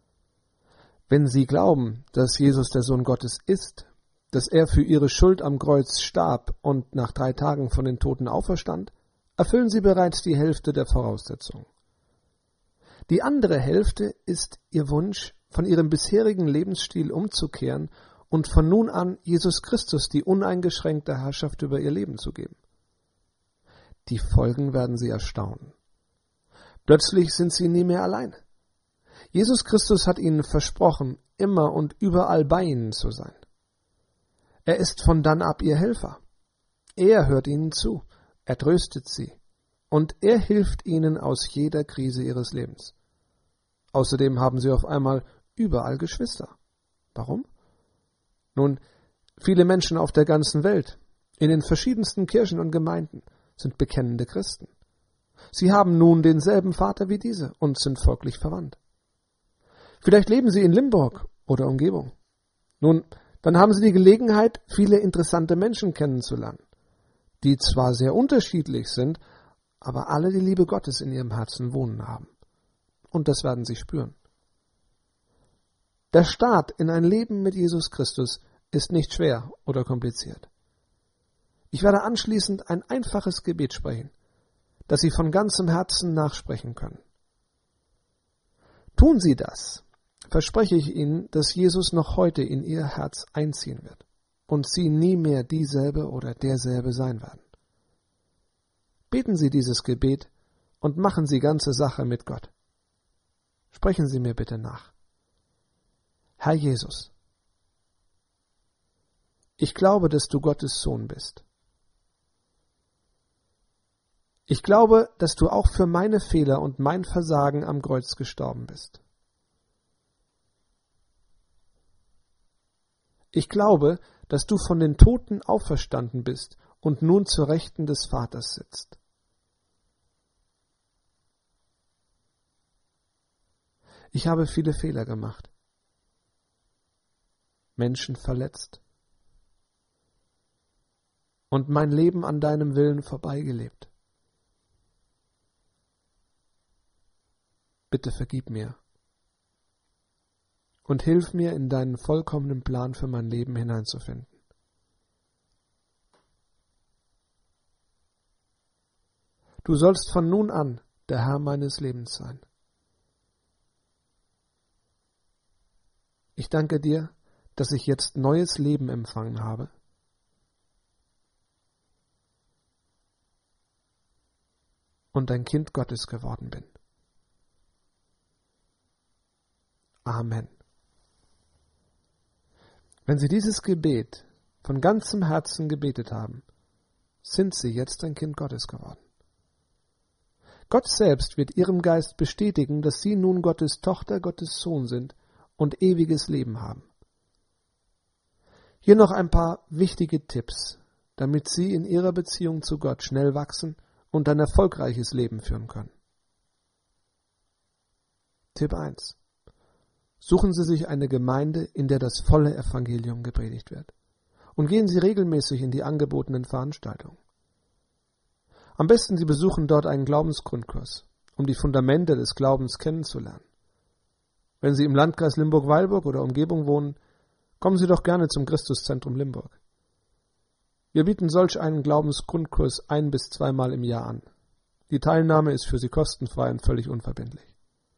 Wenn sie glauben, dass Jesus der Sohn Gottes ist, dass er für ihre Schuld am Kreuz starb und nach 3 Tagen von den Toten auferstand, erfüllen sie bereits die Hälfte der Voraussetzungen. Die andere Hälfte ist ihr Wunsch, von ihrem bisherigen Lebensstil umzukehren und von nun an Jesus Christus die uneingeschränkte Herrschaft über ihr Leben zu geben. Die Folgen werden sie erstaunen. Plötzlich sind sie nie mehr allein. Jesus Christus hat ihnen versprochen, immer und überall bei ihnen zu sein. Er ist von dann ab ihr Helfer. Er hört ihnen zu, er tröstet sie und er hilft ihnen aus jeder Krise ihres Lebens. Außerdem haben sie auf einmal überall Geschwister. Warum? Nun, viele Menschen auf der ganzen Welt, in den verschiedensten Kirchen und Gemeinden, sind bekennende Christen. Sie haben nun denselben Vater wie diese und sind folglich verwandt. Vielleicht leben sie in Limburg oder Umgebung. Nun, dann haben sie die Gelegenheit, viele interessante Menschen kennenzulernen, die zwar sehr unterschiedlich sind, aber alle die Liebe Gottes in ihrem Herzen wohnen haben. Und das werden sie spüren. Der Start in ein Leben mit Jesus Christus ist nicht schwer oder kompliziert. Ich werde anschließend ein einfaches Gebet sprechen, das Sie von ganzem Herzen nachsprechen können. Tun Sie das, verspreche ich Ihnen, dass Jesus noch heute in Ihr Herz einziehen wird und Sie nie mehr dieselbe oder derselbe sein werden. Beten Sie dieses Gebet und machen Sie ganze Sache mit Gott. Sprechen Sie mir bitte nach. Herr Jesus, ich glaube, dass du Gottes Sohn bist. Ich glaube, dass du auch für meine Fehler und mein Versagen am Kreuz gestorben bist. Ich glaube, dass du von den Toten auferstanden bist und nun zur Rechten des Vaters sitzt. Ich habe viele Fehler gemacht, Menschen verletzt und mein Leben an deinem Willen vorbeigelebt. Bitte vergib mir und hilf mir, in deinen vollkommenen Plan für mein Leben hineinzufinden. Du sollst von nun an der Herr meines Lebens sein. Ich danke dir, dass ich jetzt neues Leben empfangen habe. Und ein Kind Gottes geworden bin. Amen. Wenn Sie dieses Gebet von ganzem Herzen gebetet haben, sind Sie jetzt ein Kind Gottes geworden. Gott selbst wird Ihrem Geist bestätigen, dass Sie nun Gottes Tochter, Gottes Sohn sind und ewiges Leben haben. Hier noch ein paar wichtige Tipps, damit Sie in Ihrer Beziehung zu Gott schnell wachsen und ein erfolgreiches Leben führen können. Tipp 1. Suchen Sie sich eine Gemeinde, in der das volle Evangelium gepredigt wird. Und gehen Sie regelmäßig in die angebotenen Veranstaltungen. Am besten Sie besuchen dort einen Glaubensgrundkurs, um die Fundamente des Glaubens kennenzulernen. Wenn Sie im Landkreis Limburg-Weilburg oder Umgebung wohnen, kommen Sie doch gerne zum Christuszentrum Limburg. Wir bieten solch einen Glaubensgrundkurs 1- bis 2-mal im Jahr an. Die Teilnahme ist für Sie kostenfrei und völlig unverbindlich.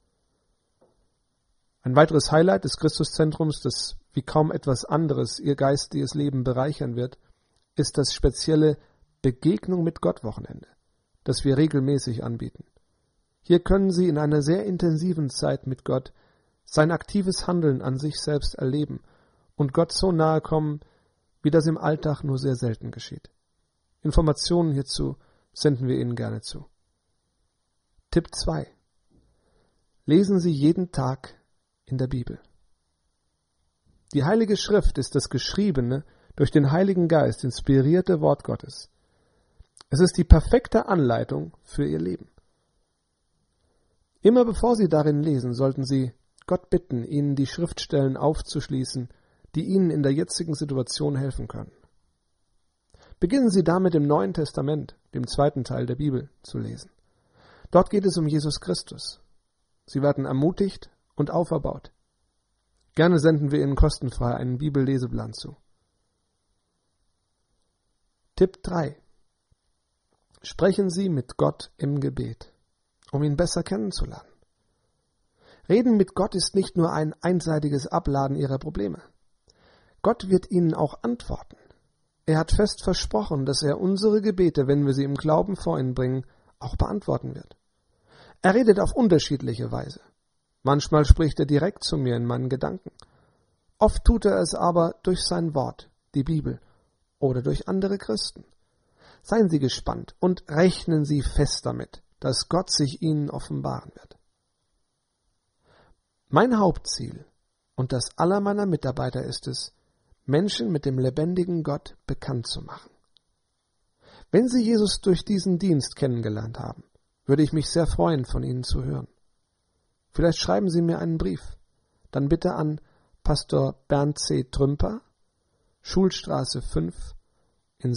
Ein weiteres Highlight des Christuszentrums, das wie kaum etwas anderes Ihr geistiges Leben bereichern wird, ist das spezielle Begegnung mit Gott-Wochenende, das wir regelmäßig anbieten. Hier können Sie in einer sehr intensiven Zeit mit Gott sein aktives Handeln an sich selbst erleben und Gott so nahe kommen, wie das im Alltag nur sehr selten geschieht. Informationen hierzu senden wir Ihnen gerne zu. Tipp 2. Lesen Sie jeden Tag in der Bibel. Die Heilige Schrift ist das geschriebene, durch den Heiligen Geist inspirierte Wort Gottes. Es ist die perfekte Anleitung für Ihr Leben. Immer bevor Sie darin lesen, sollten Sie Gott bitten, Ihnen die Schriftstellen aufzuschließen, die Ihnen in der jetzigen Situation helfen können. Beginnen Sie damit im Neuen Testament, dem 2. Teil der Bibel, zu lesen. Dort geht es um Jesus Christus. Sie werden ermutigt und auferbaut. Gerne senden wir Ihnen kostenfrei einen Bibelleseplan zu. Tipp 3. Sprechen Sie mit Gott im Gebet, um ihn besser kennenzulernen. Reden mit Gott ist nicht nur ein einseitiges Abladen Ihrer Probleme. Gott wird Ihnen auch antworten. Er hat fest versprochen, dass er unsere Gebete, wenn wir sie im Glauben vor ihn bringen, auch beantworten wird. Er redet auf unterschiedliche Weise. Manchmal spricht er direkt zu mir in meinen Gedanken. Oft tut er es aber durch sein Wort, die Bibel, oder durch andere Christen. Seien Sie gespannt und rechnen Sie fest damit, dass Gott sich Ihnen offenbaren wird. Mein Hauptziel und das aller meiner Mitarbeiter ist es, Menschen mit dem lebendigen Gott bekannt zu machen. Wenn Sie Jesus durch diesen Dienst kennengelernt haben, würde ich mich sehr freuen, von Ihnen zu hören. Vielleicht schreiben Sie mir einen Brief. Dann bitte an Pastor Bernd C. Trümper, Schulstraße 5 in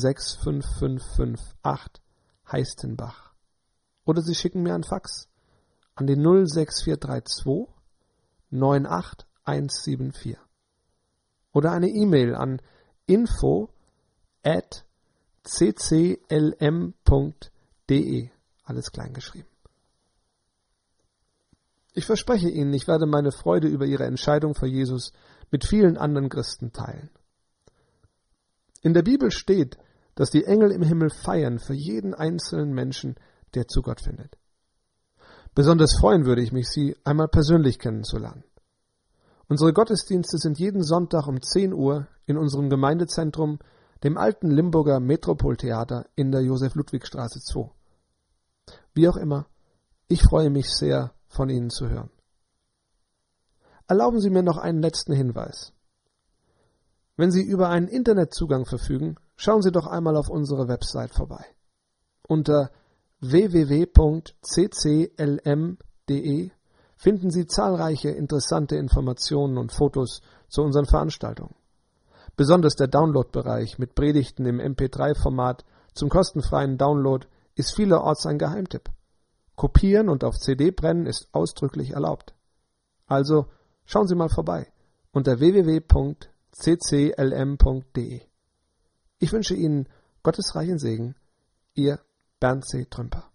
65558 Heistenbach. Oder Sie schicken mir einen Fax an die 06432 98174. Oder eine E-Mail an info@cclm.de. Alles klein geschrieben. Ich verspreche Ihnen, ich werde meine Freude über Ihre Entscheidung für Jesus mit vielen anderen Christen teilen. In der Bibel steht, dass die Engel im Himmel feiern für jeden einzelnen Menschen, der zu Gott findet. Besonders freuen würde ich mich, Sie einmal persönlich kennenzulernen. Unsere Gottesdienste sind jeden Sonntag um 10 Uhr in unserem Gemeindezentrum, dem alten Limburger Metropoltheater in der Josef-Ludwig-Straße 2. Wie auch immer, ich freue mich sehr, von Ihnen zu hören. Erlauben Sie mir noch einen letzten Hinweis. Wenn Sie über einen Internetzugang verfügen, schauen Sie doch einmal auf unsere Website vorbei. Unter www.cclm.de finden Sie zahlreiche interessante Informationen und Fotos zu unseren Veranstaltungen. Besonders der Download-Bereich mit Predigten im MP3-Format zum kostenfreien Download ist vielerorts ein Geheimtipp. Kopieren und auf CD brennen ist ausdrücklich erlaubt. Also schauen Sie mal vorbei unter www.cclm.de. Ich wünsche Ihnen Gottes reichen Segen. Ihr Bernd C. Trümper.